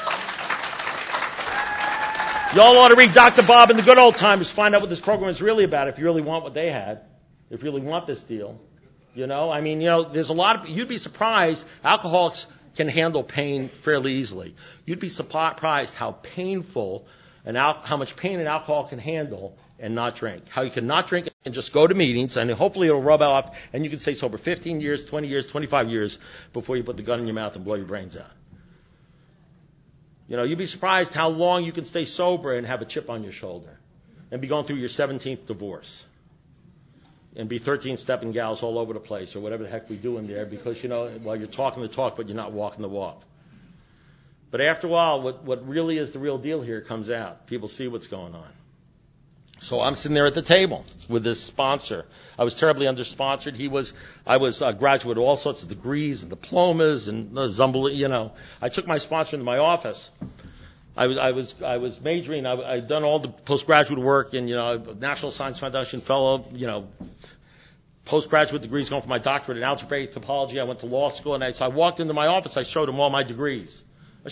Y'all ought to read Dr. Bob and the Good Old Timers. Find out what this program is really about if you really want what they had. If you really want this deal. There's a lot of, you'd be surprised, alcoholics can handle pain fairly easily. You'd be surprised how painful how much pain an alcohol can handle and not drink. How you can not drink and just go to meetings, and hopefully it'll rub off, and you can stay sober 15 years, 20 years, 25 years before you put the gun in your mouth and blow your brains out. You'd be surprised how long you can stay sober and have a chip on your shoulder. and be going through your 17th divorce and be 13 stepping gals all over the place or whatever the heck we do in there because, while you're talking the talk, but you're not walking the walk. But after a while, what really is the real deal here comes out. People see what's going on. So I'm sitting there at the table with this sponsor. I was terribly under-sponsored. I was a graduate of all sorts of degrees and diplomas and I took my sponsor into my office. I was majoring. I'd done all the postgraduate work and, National Science Foundation fellow, postgraduate degrees going for my doctorate in algebraic topology. I went to law school and so I walked into my office. I showed him all my degrees. I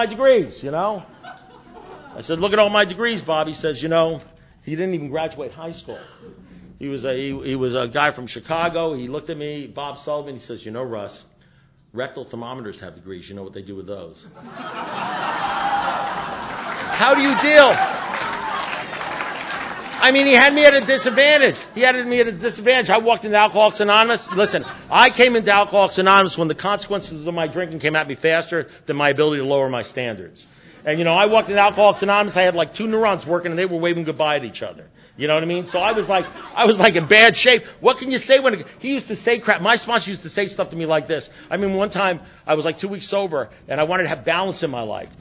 said, look at all my degrees, Bob. He says, he didn't even graduate high school. He was a guy from Chicago. He looked at me, Bob Sullivan. He says, Russ, rectal thermometers have degrees. You know what they do with those? How do you deal? He had me at a disadvantage. I walked into Alcoholics Anonymous. Listen, I came into Alcoholics Anonymous when the consequences of my drinking came at me faster than my ability to lower my standards. And, I walked into Alcoholics Anonymous. I had like 2 neurons working and they were waving goodbye to each other. You know what I mean? So I was like in bad shape. What can you say he used to say crap. My sponsor used to say stuff to me like this. One time I was like 2 weeks sober and I wanted to have balance in my life.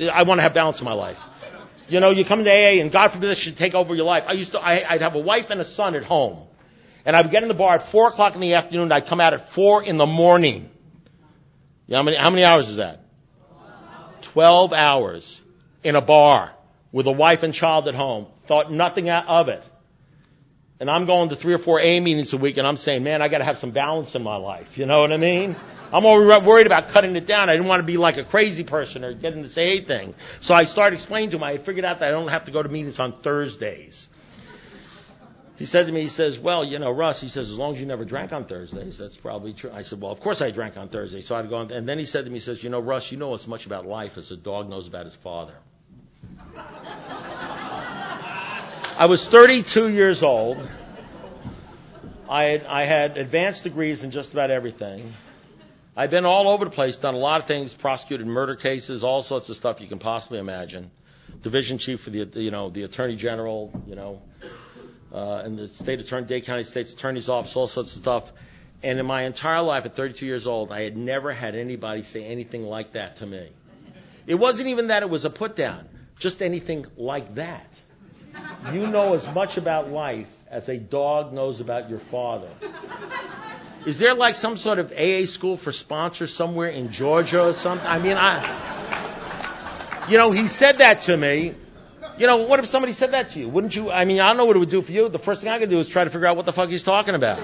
You come to AA and God forbid this should take over your life. I'd have a wife and a son at home. And I would get in the bar at 4 o'clock in the afternoon and I'd come out at 4 in the morning. How many hours is that? 12 hours in a bar with a wife and child at home. Thought nothing of it. And I'm going to 3 or 4 AA meetings a week and I'm saying, man, I got to have some balance in my life. You know what I mean? I'm already worried about cutting it down. I didn't want to be like a crazy person or get in this AA thing. So I started explaining to him, I figured out that I don't have to go to meetings on Thursdays. He said to me, well, Russ, he says, as long as you never drank on Thursdays, that's probably true. I said, well, of course I drank on Thursdays. So I'd go on, and then he said to me, he says, Russ, you know as much about life as a dog knows about his father. I was 32 years old. I had advanced degrees in just about everything. I've been all over the place, done a lot of things, prosecuted murder cases, all sorts of stuff you can possibly imagine. Division chief for the attorney general, and the state attorney, Dade County State's Attorney's Office, all sorts of stuff. And in my entire life at 32 years old, I had never had anybody say anything like that to me. It wasn't even that it was a put down, just anything like that. You know as much about life as a dog knows about your father. Is there like some sort of AA school for sponsors somewhere in Georgia or something? He said that to me. What if somebody said that to you? Wouldn't you? I don't know what it would do for you. The first thing I could do is try to figure out what the fuck he's talking about.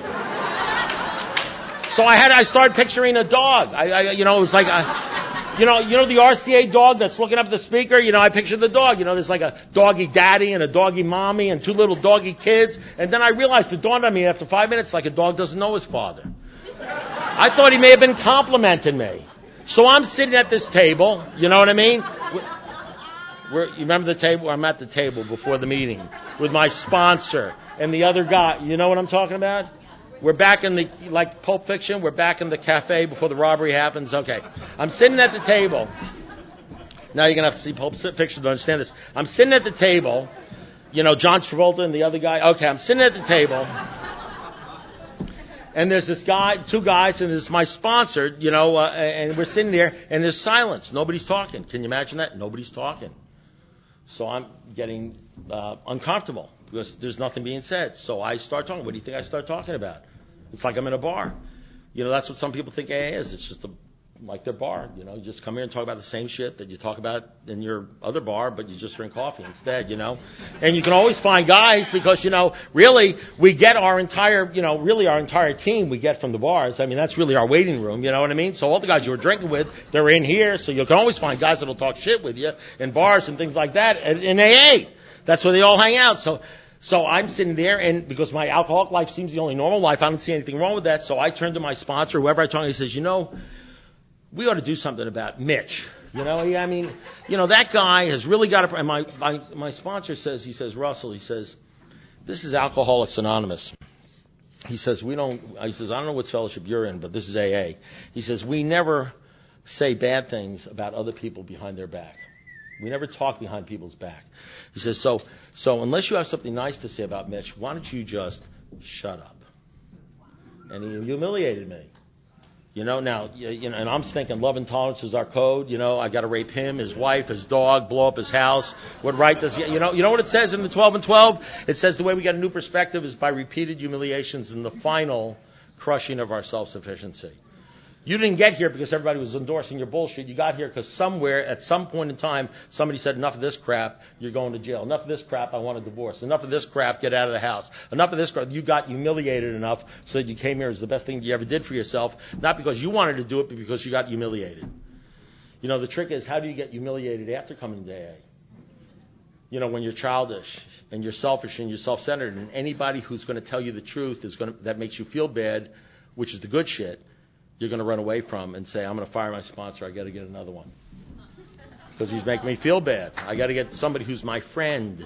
So I started picturing a dog. It was like the RCA dog that's looking up at the speaker. I pictured the dog. There's like a doggy daddy and a doggy mommy and 2 little doggy kids. And then I realized it dawned on me after 5 minutes like a dog doesn't know his father. I thought he may have been complimenting me. So I'm sitting at this table. You know what I mean? You remember the table? I'm at the table before the meeting with my sponsor and the other guy. You know what I'm talking about? We're back in like Pulp Fiction, we're back in the cafe before the robbery happens. Okay. I'm sitting at the table. Now you're going to have to see Pulp Fiction to understand this. I'm sitting at the table. John Travolta and the other guy. Okay, I'm sitting at the table. And there's this guy, 2 guys, and this is my sponsor, and we're sitting there, and there's silence. Nobody's talking. Can you imagine that? Nobody's talking. So I'm getting uncomfortable because there's nothing being said. So I start talking. What do you think I start talking about? It's like I'm in a bar. That's what some people think AA is. It's just like their bar. You just come here and talk about the same shit that you talk about in your other bar, but you just drink coffee instead, And you can always find guys because, really we get our entire team we get from the bars. That's really our waiting room, you know what I mean? So all the guys you were drinking with, they're in here. So you can always find guys that'll talk shit with you in bars and things like that in AA. That's where they all hang out. So I'm sitting there, and because my alcoholic life seems the only normal life, I don't see anything wrong with that. So I turn to my sponsor, whoever I talk to, he says, we ought to do something about Mitch. That guy has really got to, and my sponsor says, he says, Russell, he says, this is Alcoholics Anonymous. He says, I don't know what fellowship you're in, but this is AA. He says, we never say bad things about other people behind their back. We never talk behind people's back. He says, so unless you have something nice to say about Mitch, why don't you just shut up? And he humiliated me. Now, and I'm thinking love and tolerance is our code. I got to rape him, his wife, his dog, blow up his house. What right does he, you know what it says in the 12 and 12? It says the way we get a new perspective is by repeated humiliations and the final crushing of our self-sufficiency. You didn't get here because everybody was endorsing your bullshit. You got here because somewhere, at some point in time, somebody said, enough of this crap, you're going to jail. Enough of this crap, I want a divorce. Enough of this crap, get out of the house. Enough of this crap, you got humiliated enough so that you came here as the best thing you ever did for yourself, not because you wanted to do it, but because you got humiliated. The trick is, how do you get humiliated after coming to AA? When you're childish and you're selfish and you're self-centered, and anybody who's going to tell you the truth that makes you feel bad, which is the good shit, you're going to run away from and say, I'm going to fire my sponsor. I got to get another one because he's making me feel bad. I got to get somebody who's my friend,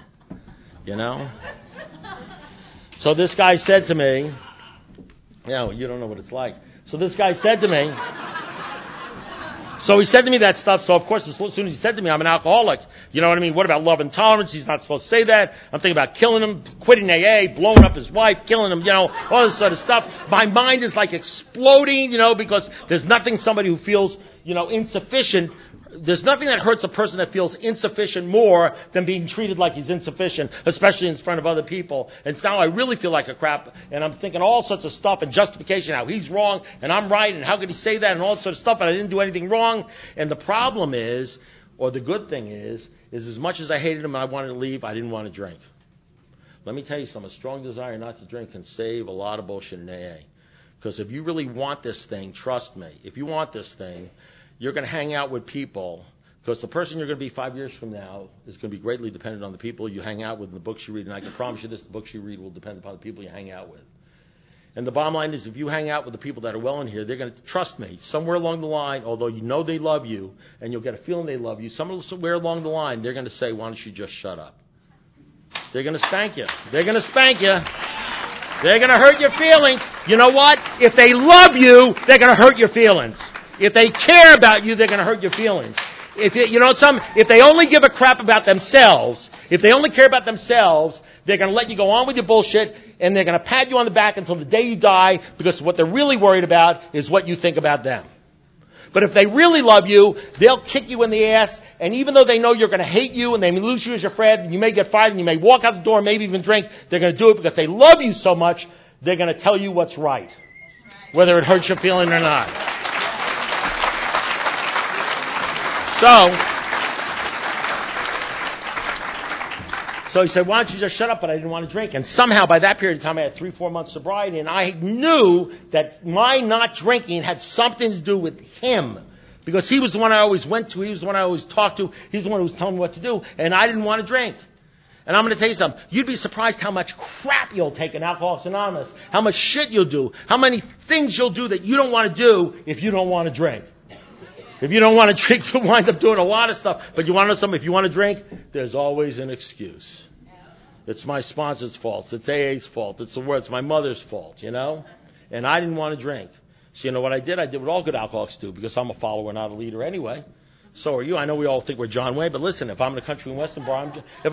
So this guy said to me, you don't know what it's like. So this guy said to me, so he said to me that stuff. So of course, as soon as he said to me, I'm an alcoholic. You know what I mean? What about love and tolerance? He's not supposed to say that. I'm thinking about killing him, quitting AA, blowing up his wife, killing him, all this sort of stuff. My mind is like exploding, because there's nothing somebody who feels, insufficient. There's nothing that hurts a person that feels insufficient more than being treated like he's insufficient, especially in front of other people. And now I really feel like a crap, and I'm thinking all sorts of stuff and justification, how he's wrong and I'm right, and how could he say that and all sorts of stuff, and I didn't do anything wrong. And the problem is, or the good thing is as much as I hated him and I wanted to leave, I didn't want to drink. Let me tell you something, a strong desire not to drink can save a lot of bullshit in AA. Because if you really want this thing, trust me, if you want this thing, you're going to hang out with people, because the person you're going to be 5 years from now is going to be greatly dependent on the people you hang out with and the books you read. And I can promise you this, the books you read will depend upon the people you hang out with. And the bottom line is, if you hang out with the people that are well in here, they're going to, trust me, somewhere along the line, although you know they love you, and you'll get a feeling they love you, somewhere along the line, they're going to say, why don't you just shut up? They're going to spank you. They're going to spank you. They're going to hurt your feelings. You know what? If they love you, they're going to hurt your feelings. If they care about you, they're going to hurt your feelings. If they only give a crap about themselves, if they only care about themselves, they're going to let you go on with your bullshit, and they're going to pat you on the back until the day you die, because what they're really worried about is what you think about them. But if they really love you, they'll kick you in the ass, and even though they know you're going to hate you and they may lose you as your friend, and you may get fired and you may walk out the door, maybe even drink, they're going to do it because they love you so much, they're going to tell you what's right, whether it hurts your feeling or not. So he said, why don't you just shut up? But I didn't want to drink. And somehow by that period of time, I had 3-4 months sobriety, and I knew that my not drinking had something to do with him. Because he was the one I always went to. He was the one I always talked to. He's the one who was telling me what to do. And I didn't want to drink. And I'm going to tell you something. You'd be surprised how much crap you'll take in Alcoholics Anonymous. How much shit you'll do. How many things you'll do that you don't want to do if you don't want to drink. If you don't want to drink, you'll wind up doing a lot of stuff. But you want to know something? If you want to drink, there's always an excuse. It's my sponsor's fault. It's AA's fault. It's my mother's fault, And I didn't want to drink. So you know what I did? I did what all good alcoholics do, because I'm a follower, not a leader anyway. So are you. I know we all think we're John Wayne, but listen, if I'm in a country and western bar,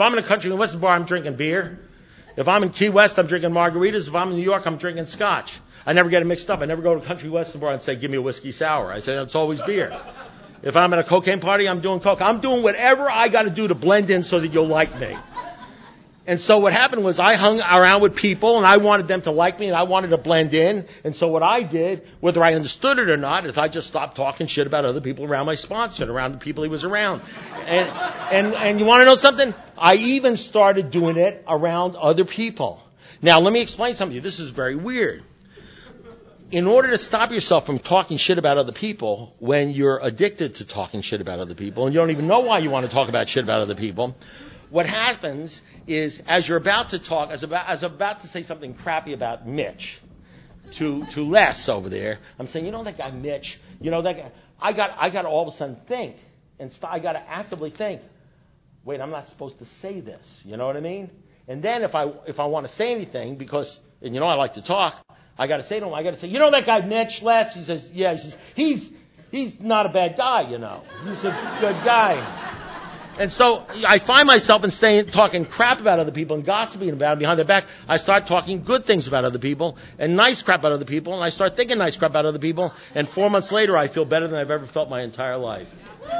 I'm drinking beer. If I'm in Key West, I'm drinking margaritas. If I'm in New York, I'm drinking scotch. I never get it mixed up. I never go to a country western bar and say, give me a whiskey sour. I say, it's always beer. If I'm at a cocaine party, I'm doing coke. I'm doing whatever I got to do to blend in so that you'll like me. And so what happened was I hung around with people, and I wanted them to like me, and I wanted to blend in. And so what I did, whether I understood it or not, is I just stopped talking shit about other people around my sponsor and around the people he was around. And you want to know something? I even started doing it around other people. Now, let me explain something to you. This is very weird. In order to stop yourself from talking shit about other people, when you're addicted to talking shit about other people, and you don't even know why you want to talk about shit about other people, what happens is, as you're about to talk, as about to say something crappy about Mitch to Les over there, I'm saying, that guy Mitch, that guy, I got to all of a sudden think, and I got to actively think, wait, I'm not supposed to say this, you know what I mean? And then if I want to say anything, because, and I like to talk, I got to say to him, that guy Mitch, Les? He says, yeah, he's not a bad guy, He's a good guy. And so I find myself talking crap about other people and gossiping about them behind their back. I start talking good things about other people and nice crap about other people, and I start thinking nice crap about other people, and 4 months later I feel better than I've ever felt my entire life.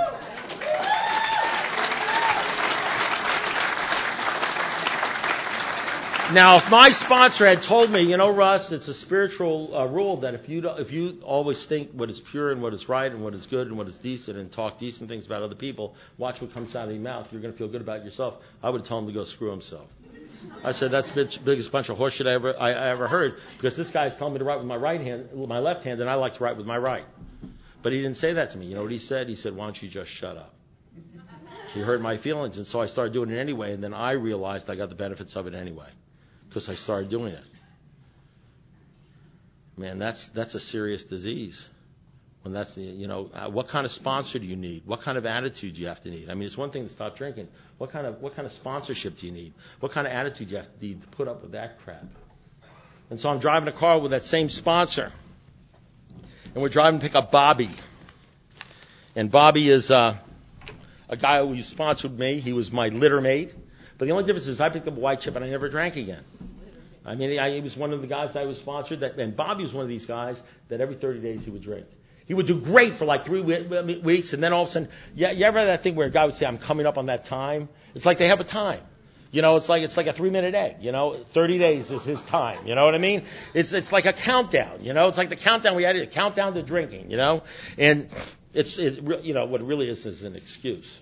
Now, if my sponsor had told me, Russ, it's a spiritual rule that if you always think what is pure and what is right and what is good and what is decent and talk decent things about other people, watch what comes out of your mouth. You're going to feel good about yourself. I would have told him to go screw himself. I said, that's the biggest bunch of horseshit I ever heard, because this guy's telling me to write with my left hand, and I like to write with my right. But he didn't say that to me. You know what he said? He said, why don't you just shut up? He hurt my feelings, and so I started doing it anyway, and then I realized I got the benefits of it anyway, because I started doing it. Man, that's a serious disease. When that's what kind of sponsor do you need? What kind of attitude do you have to need? I mean, it's one thing to stop drinking. What kind of sponsorship do you need? What kind of attitude do you have to need to put up with that crap? And so I'm driving a car with that same sponsor, and we're driving to pick up Bobby. And Bobby is a guy who sponsored me. He was my litter mate. But the only difference is I picked up a white chip and I never drank again. I mean, he was one of the guys that I was sponsored. And Bobby was one of these guys that every 30 days he would drink. He would do great for like 3 weeks, and then all of a sudden, you ever have that thing where a guy would say, I'm coming up on that time? It's like they have a time. It's like a 3-minute egg. 30 days is his time. You know what I mean? It's like a countdown. It's like the countdown we had, a countdown to drinking. And what it really is an excuse.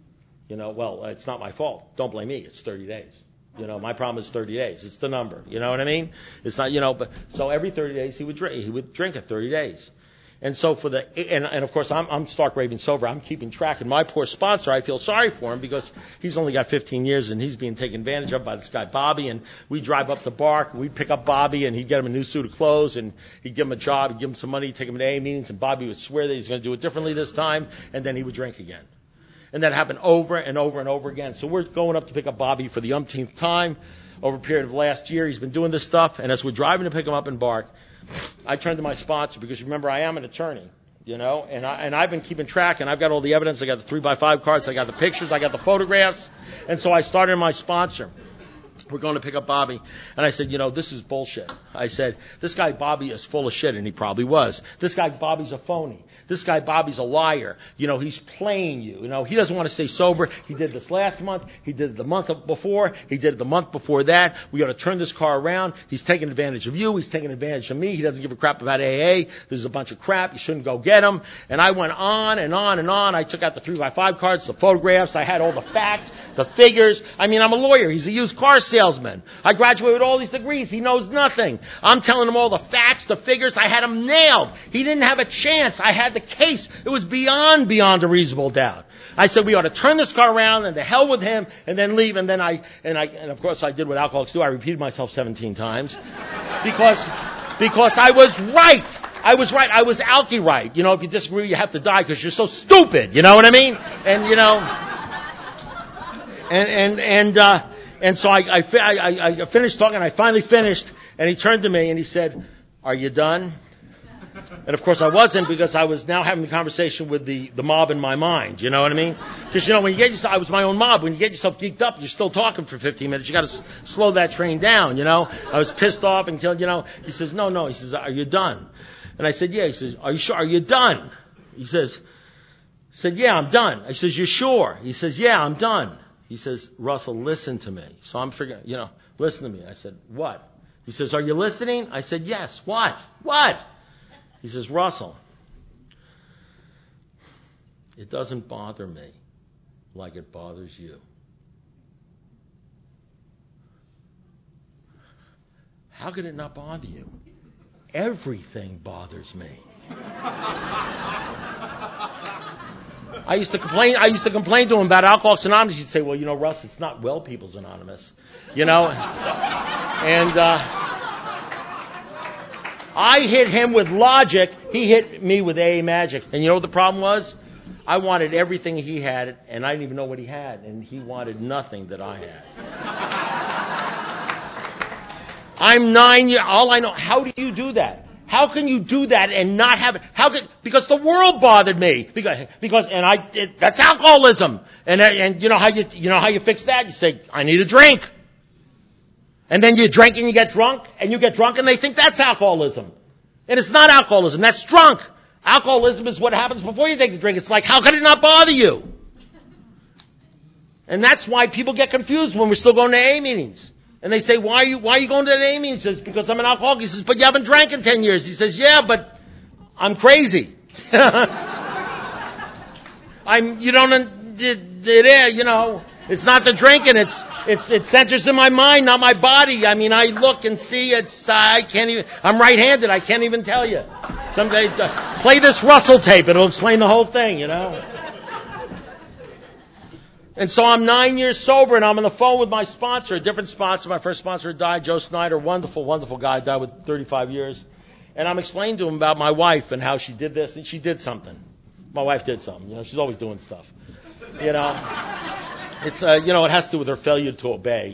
Well, it's not my fault. Don't blame me. It's 30 days. My problem is 30 days. It's the number. You know what I mean? It's not, but so every 30 days he would drink. He would drink at 30 days. And so and of course I'm stark raving sober. I'm keeping track. And my poor sponsor, I feel sorry for him because he's only got 15 years and he's being taken advantage of by this guy Bobby. And we drive up to Bark, we'd pick up Bobby, and he'd get him a new suit of clothes, and he'd give him a job, he'd give him some money, take him to AA meetings, and Bobby would swear that he's going to do it differently this time, and then he would drink again. And that happened over and over and over again. So we're going up to pick up Bobby for the umpteenth time over a period of last year. He's been doing this stuff, and as we're driving to pick him up in Bark, I turned to my sponsor, because remember, I am an attorney, and I've been keeping track, and I've got all the evidence. I got the 3x5 cards, I got the pictures, I got the photographs, and so I started my sponsor. We're going to pick up Bobby, and I said, this is bullshit. I said, this guy Bobby is full of shit, and he probably was. This guy Bobby's a phony. This guy Bobby's a liar. He's playing you. He doesn't want to stay sober. He did this last month. He did it the month before. He did it the month before that. We got to turn this car around. He's taking advantage of you. He's taking advantage of me. He doesn't give a crap about AA. This is a bunch of crap. You shouldn't go get him. And I went on and on and on. I took out the 3x5 cards, the photographs. I had all the facts, the figures. I mean, I'm a lawyer. He's a used car salesman. I graduated with all these degrees. He knows nothing. I'm telling him all the facts, the figures. I had him nailed. He didn't have a chance. I had the case. It was beyond a reasonable doubt. I said we ought to turn this car around and to hell with him and then leave. And then and of course I did what alcoholics do. I repeated myself 17 times because I was right. I was right. I was alky right. If you disagree, you have to die because you're so stupid. You know what I mean? And so I finished talking. I finally finished, and he turned to me and he said, "Are you done?" And of course I wasn't, because I was now having the conversation with the mob in my mind. You know what I mean? Because when you get yourself, I was my own mob. When you get yourself geeked up, you're still talking for 15 minutes. You got to slow that train down. I was pissed off until He says, no. He says, "Are you done?" And I said, "Yeah." He says, "Are you sure? Are you done?" He said, "Yeah, I'm done." I says, "You sure?" He says, "Yeah, I'm done." He says, "Russell, listen to me." So I'm figuring, listen to me. I said, "What?" He says, "Are you listening?" I said, "Yes." "What?" "What?" He says, "Russell, it doesn't bother me like it bothers you." How could it not bother you? Everything bothers me. I used to complain to him about Alcoholics Anonymous. He'd say, "Well, Russ, it's not Well People's Anonymous." And I hit him with logic. He hit me with AA magic. And what the problem was? I wanted everything he had, and I didn't even know what he had. And he wanted nothing that I had. I'm 9 years. All I know. How do you do that? How can you do that and not have it? Because the world bothered me. That's alcoholism. And you know how you fix that? You say, I need a drink. And then you drink and you get drunk and they think that's alcoholism. And it's not alcoholism. That's drunk. Alcoholism is what happens before you take the drink. It's like, how could it not bother you? And that's why people get confused when we're still going to AA meetings. And they say, why are you going to an AA meeting? He says, because I'm an alcoholic. He says, but you haven't drank in 10 years. He says, yeah, but I'm crazy. It's not the drinking. It centers in my mind, not my body. I mean, I look and see. I'm right-handed. I can't even tell you. Someday, play this Russell tape. It'll explain the whole thing, And so I'm 9 years sober, and I'm on the phone with my sponsor, a different sponsor. My first sponsor died, Joe Snyder, wonderful, wonderful guy, died with 35 years. And I'm explaining to him about my wife and how she did this, and she did something. My wife did something. She's always doing stuff. It's, it has to do with her failure to obey.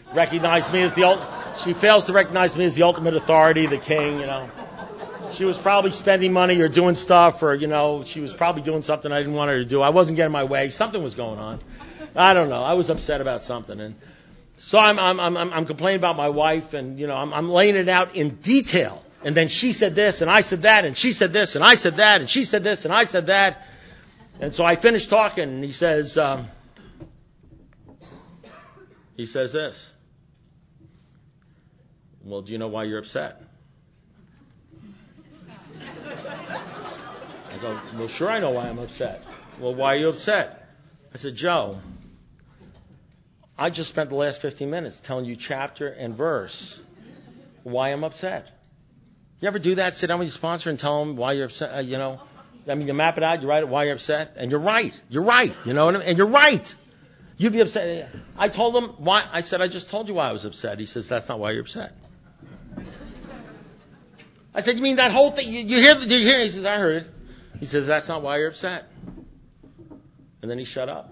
She fails to recognize me as the ultimate authority, the king, She was probably spending money or doing stuff, or, she was probably doing something I didn't want her to do. I wasn't getting my way. Something was going on. I don't know. I was upset about something. And so I'm complaining about my wife, and, I'm laying it out in detail. And then she said this, and I said that, and she said this, and I said that, and she said this, and I said that. And so I finished talking, and he says this. Well, do you know why you're upset? I go, well, sure I know why I'm upset. Well, why are you upset? I said, Joe, I just spent the last 15 minutes telling you chapter and verse why I'm upset. You ever do that? Sit down with your sponsor and tell them why you're upset, you map it out, you write it, why you're upset, and you're right. You're right. You know what I mean? And you're right. You'd be upset. I told him why. I said, I just told you why I was upset. He says, that's not why you're upset. I said, you mean that whole thing? You hear? He says, I heard it. He says, that's not why you're upset. And then he shut up.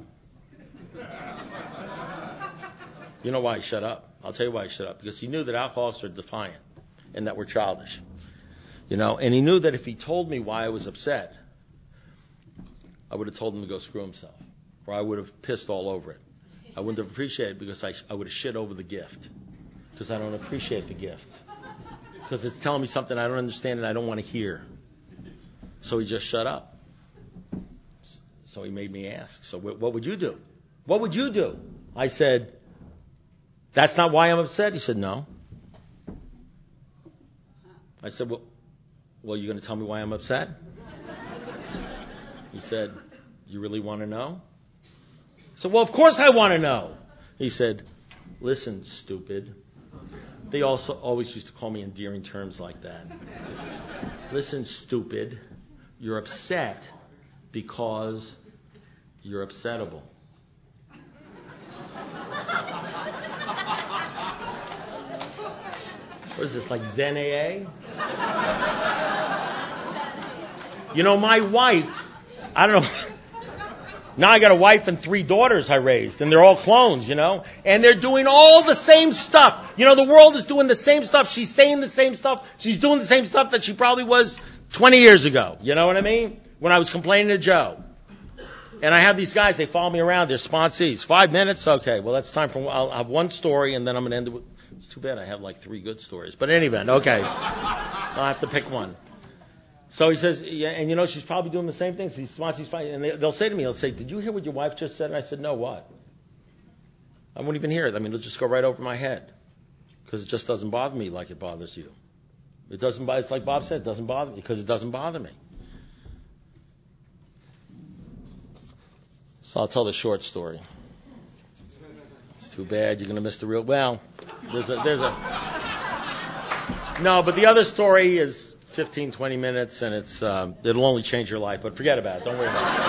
You know why he shut up? I'll tell you why he shut up. Because he knew that alcoholics are defiant and that we're childish. And he knew that if he told me why I was upset, I would have told him to go screw himself. Or I would have pissed all over it. I wouldn't have appreciated it because I would have shit over the gift. Because I don't appreciate the gift. Because it's telling me something I don't understand and I don't want to hear. So he just shut up. So he made me ask, so what would you do? What would you do? I said, that's not why I'm upset? He said, no. I said, well, you're going to tell me why I'm upset? He said, you really want to know? I said, well, of course I want to know. He said, listen, stupid. They also always used to call me endearing terms like that. Listen, stupid. You're upset because you're upsettable. What is this, like Zen AA? My wife, I don't know. Now I got a wife and 3 daughters I raised, and they're all clones, and they're doing all the same stuff. The world is doing the same stuff. She's saying the same stuff. She's doing the same stuff that she probably was 20 years ago. You know what I mean? When I was complaining to Joe. And I have these guys, they follow me around, they're sponsees. 5 minutes? Okay, well that's time for, I'll have one story and then I'm going to end it with, it's too bad I have like 3 good stories. But in any event, okay. I'll have to pick one. So he says, yeah, and she's probably doing the same things. These sponsees fight, and they'll say to me, did you hear what your wife just said? And I said, no, what? I won't even hear it. It'll just go right over my head. Because it just doesn't bother me like it bothers you. It's like Bob said, it doesn't bother me because it doesn't bother me. So I'll tell the short story. It's too bad you're going to miss the real. Well, there's a. No, but the other story is 15, 20 minutes, and it'll only change your life. But forget about it. Don't worry about it.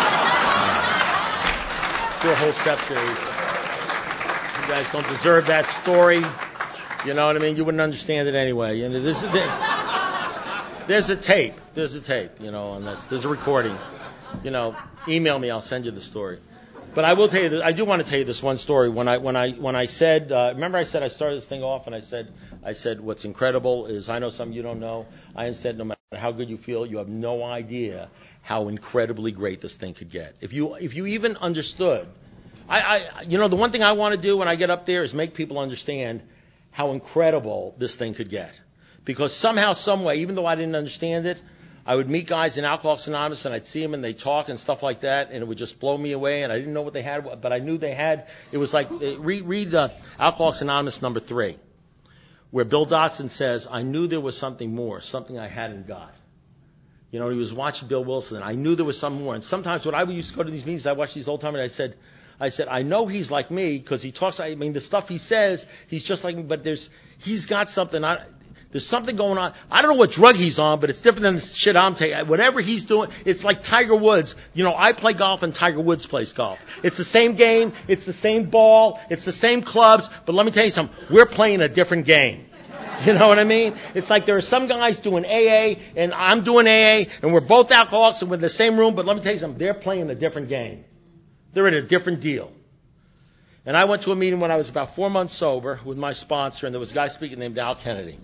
Do a whole step series. You guys don't deserve that story. You know what I mean? You wouldn't understand it anyway. And there's a tape. On this. There's a recording. Email me. I'll send you the story. But I will tell you this. I do want to tell you this one story. When I said, remember I said I started this thing off and I said I said, what's incredible is I know something you don't know. I said, no matter how good you feel, you have no idea how incredibly great this thing could get. If you even understood, the one thing I want to do when I get up there is make people understand how incredible this thing could get. Because somehow, some way, even though I didn't understand it, I would meet guys in Alcoholics Anonymous, and I'd see them, and they'd talk and stuff like that, and it would just blow me away, and I didn't know what they had, but I knew they had. It was like, read Alcoholics Anonymous number 3, where Bill Dotson says, I knew there was something more, something I hadn't got. He was watching Bill Wilson, and I knew there was something more. And sometimes when I used to go to these meetings, I watched these old timers, and I said, I know he's like me, because he talks, the stuff he says, he's just like me, but he's got something. There's something going on. I don't know what drug he's on, but it's different than the shit I'm taking. Whatever he's doing, it's like Tiger Woods. I play golf and Tiger Woods plays golf. It's the same game. It's the same ball. It's the same clubs. But let me tell you something. We're playing a different game. You know what I mean? It's like there are some guys doing AA and I'm doing AA and we're both alcoholics and we're in the same room. But let me tell you something. They're playing a different game. They're in a different deal. And I went to a meeting when I was about 4 months sober with my sponsor, and there was a guy speaking named Al Kennedy.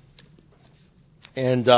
And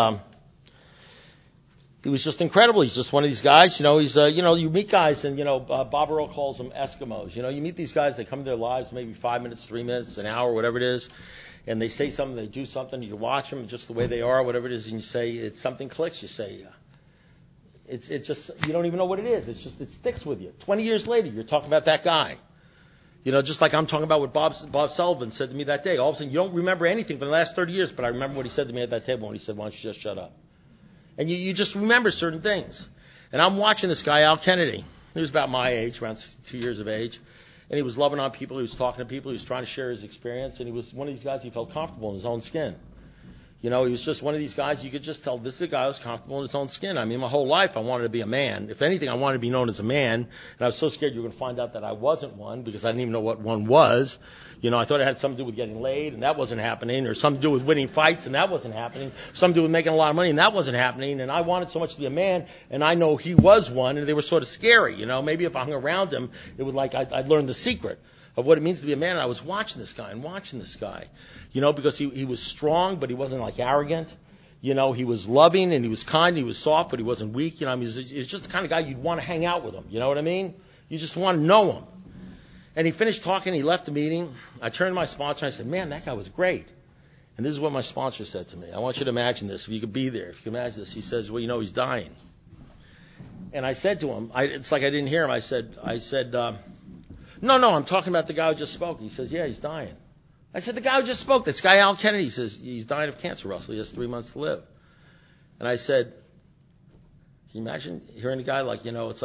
he was just incredible. He's just one of these guys. He's you meet guys, and Bob Earl calls them Eskimos. You meet these guys. They come into their lives maybe 5 minutes, 3 minutes, an hour, whatever it is, and they say something, they do something. You can watch them just the way they are, whatever it is, and you say it's something clicks. You say it's just you don't even know what it is. It's just it sticks with you. 20 years later, you're talking about that guy. Just like I'm talking about what Bob Sullivan said to me that day. All of a sudden, you don't remember anything from the last 30 years, but I remember what he said to me at that table when he said, why don't you just shut up? And you just remember certain things. And I'm watching this guy, Al Kennedy. He was about my age, around 62 years of age. And he was loving on people. He was talking to people. He was trying to share his experience. And he was one of these guys, he felt comfortable in his own skin. He was just one of these guys, you could just tell this is a guy who's comfortable in his own skin. My whole life I wanted to be a man. If anything, I wanted to be known as a man. And I was so scared you were going to find out that I wasn't one because I didn't even know what one was. I thought it had something to do with getting laid, and that wasn't happening, or something to do with winning fights, and that wasn't happening, something to do with making a lot of money, and that wasn't happening. And I wanted so much to be a man, and I know he was one, and they were sort of scary. Maybe if I hung around him, it would I'd learn the secret of what it means to be a man. And I was watching this guy, because he was strong, but he wasn't arrogant. He was loving and he was kind, he was soft, but he wasn't weak. He was just the kind of guy you'd want to hang out with him. You know what I mean? You just want to know him. And he finished talking, he left the meeting. I turned to my sponsor and I said, man, that guy was great. And this is what my sponsor said to me. I want you to imagine this, if you could be there, if you can imagine this. He says, well, he's dying. And I said to him, it's like I didn't hear him. I said, no, I'm talking about the guy who just spoke. He says, yeah, he's dying. I said, the guy who just spoke, this guy Al Kennedy, says, he's dying of cancer, Russell. He has 3 months to live. And I said, can you imagine hearing a guy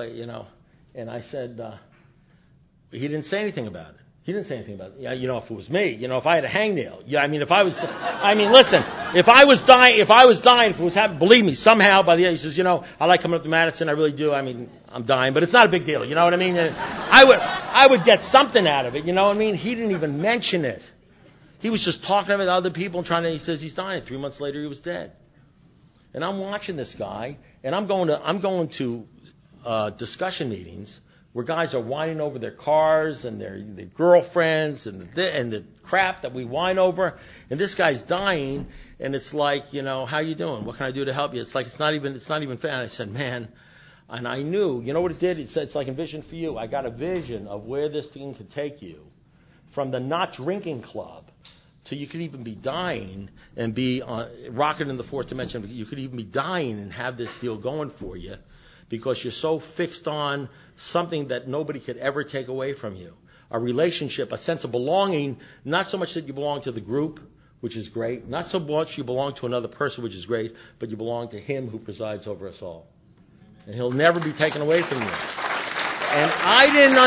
and I said, he didn't say anything about it. He didn't say anything about it. If it was me, if I had a hangnail, if I was, listen, if I was dying, if it was happening, believe me, somehow by the end, he says, I like coming up to Madison, I really do. I'm dying, but it's not a big deal. You know what I mean? I would get something out of it. You know what I mean? He didn't even mention it. He was just talking about other people and he says he's dying. 3 months later, he was dead. And I'm watching this guy, and I'm going to discussion meetings where guys are whining over their cars and their girlfriends and the crap that we whine over. And this guy's dying, and it's like, how you doing? What can I do to help you? It's like, it's not even fair. And I said, man, and I knew, what it did? It said, it's like a vision for you. I got a vision of where this thing could take you, from the not drinking club to you could even be dying and be rocketing in the fourth dimension. You could even be dying and have this deal going for you, because you're so fixed on something that nobody could ever take away from you. A relationship, a sense of belonging, not so much that you belong to the group, which is great, not so much you belong to another person, which is great, but you belong to Him who presides over us all. And He'll never be taken away from you. And I didn't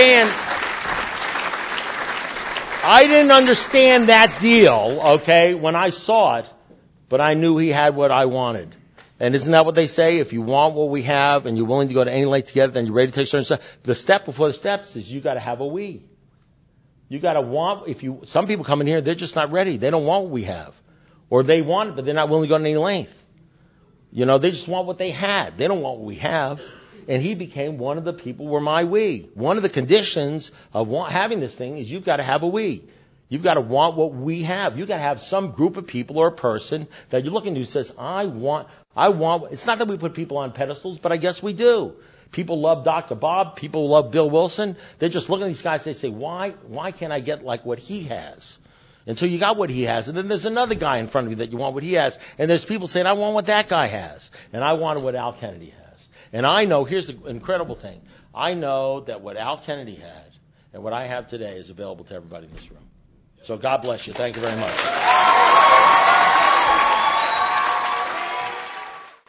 understand that deal, okay, when I saw it, but I knew He had what I wanted. And isn't that what they say? If you want what we have and you're willing to go to any length to get it, then you're ready to take certain steps. The step before the steps is you got to have a we. You got to want, some people come in here, they're just not ready. They don't want what we have. Or they want it, but they're not willing to go to any length. They just want what they had. They don't want what we have. And he became one of the people who were my we. One of the conditions of having this thing is you've got to have a we. You've got to want what we have. You've got to have some group of people or a person that you're looking to who says, I want. It's not that we put people on pedestals, but I guess we do. People love Dr. Bob. People love Bill Wilson. They're just looking at these guys. They say, why can't I get like what he has? And so you got what he has. And then there's another guy in front of you that you want what he has. And there's people saying, I want what that guy has. And I want what Al Kennedy has. And I know, here's the incredible thing. I know that what Al Kennedy had and what I have today is available to everybody in this room. So God bless you. Thank you very much.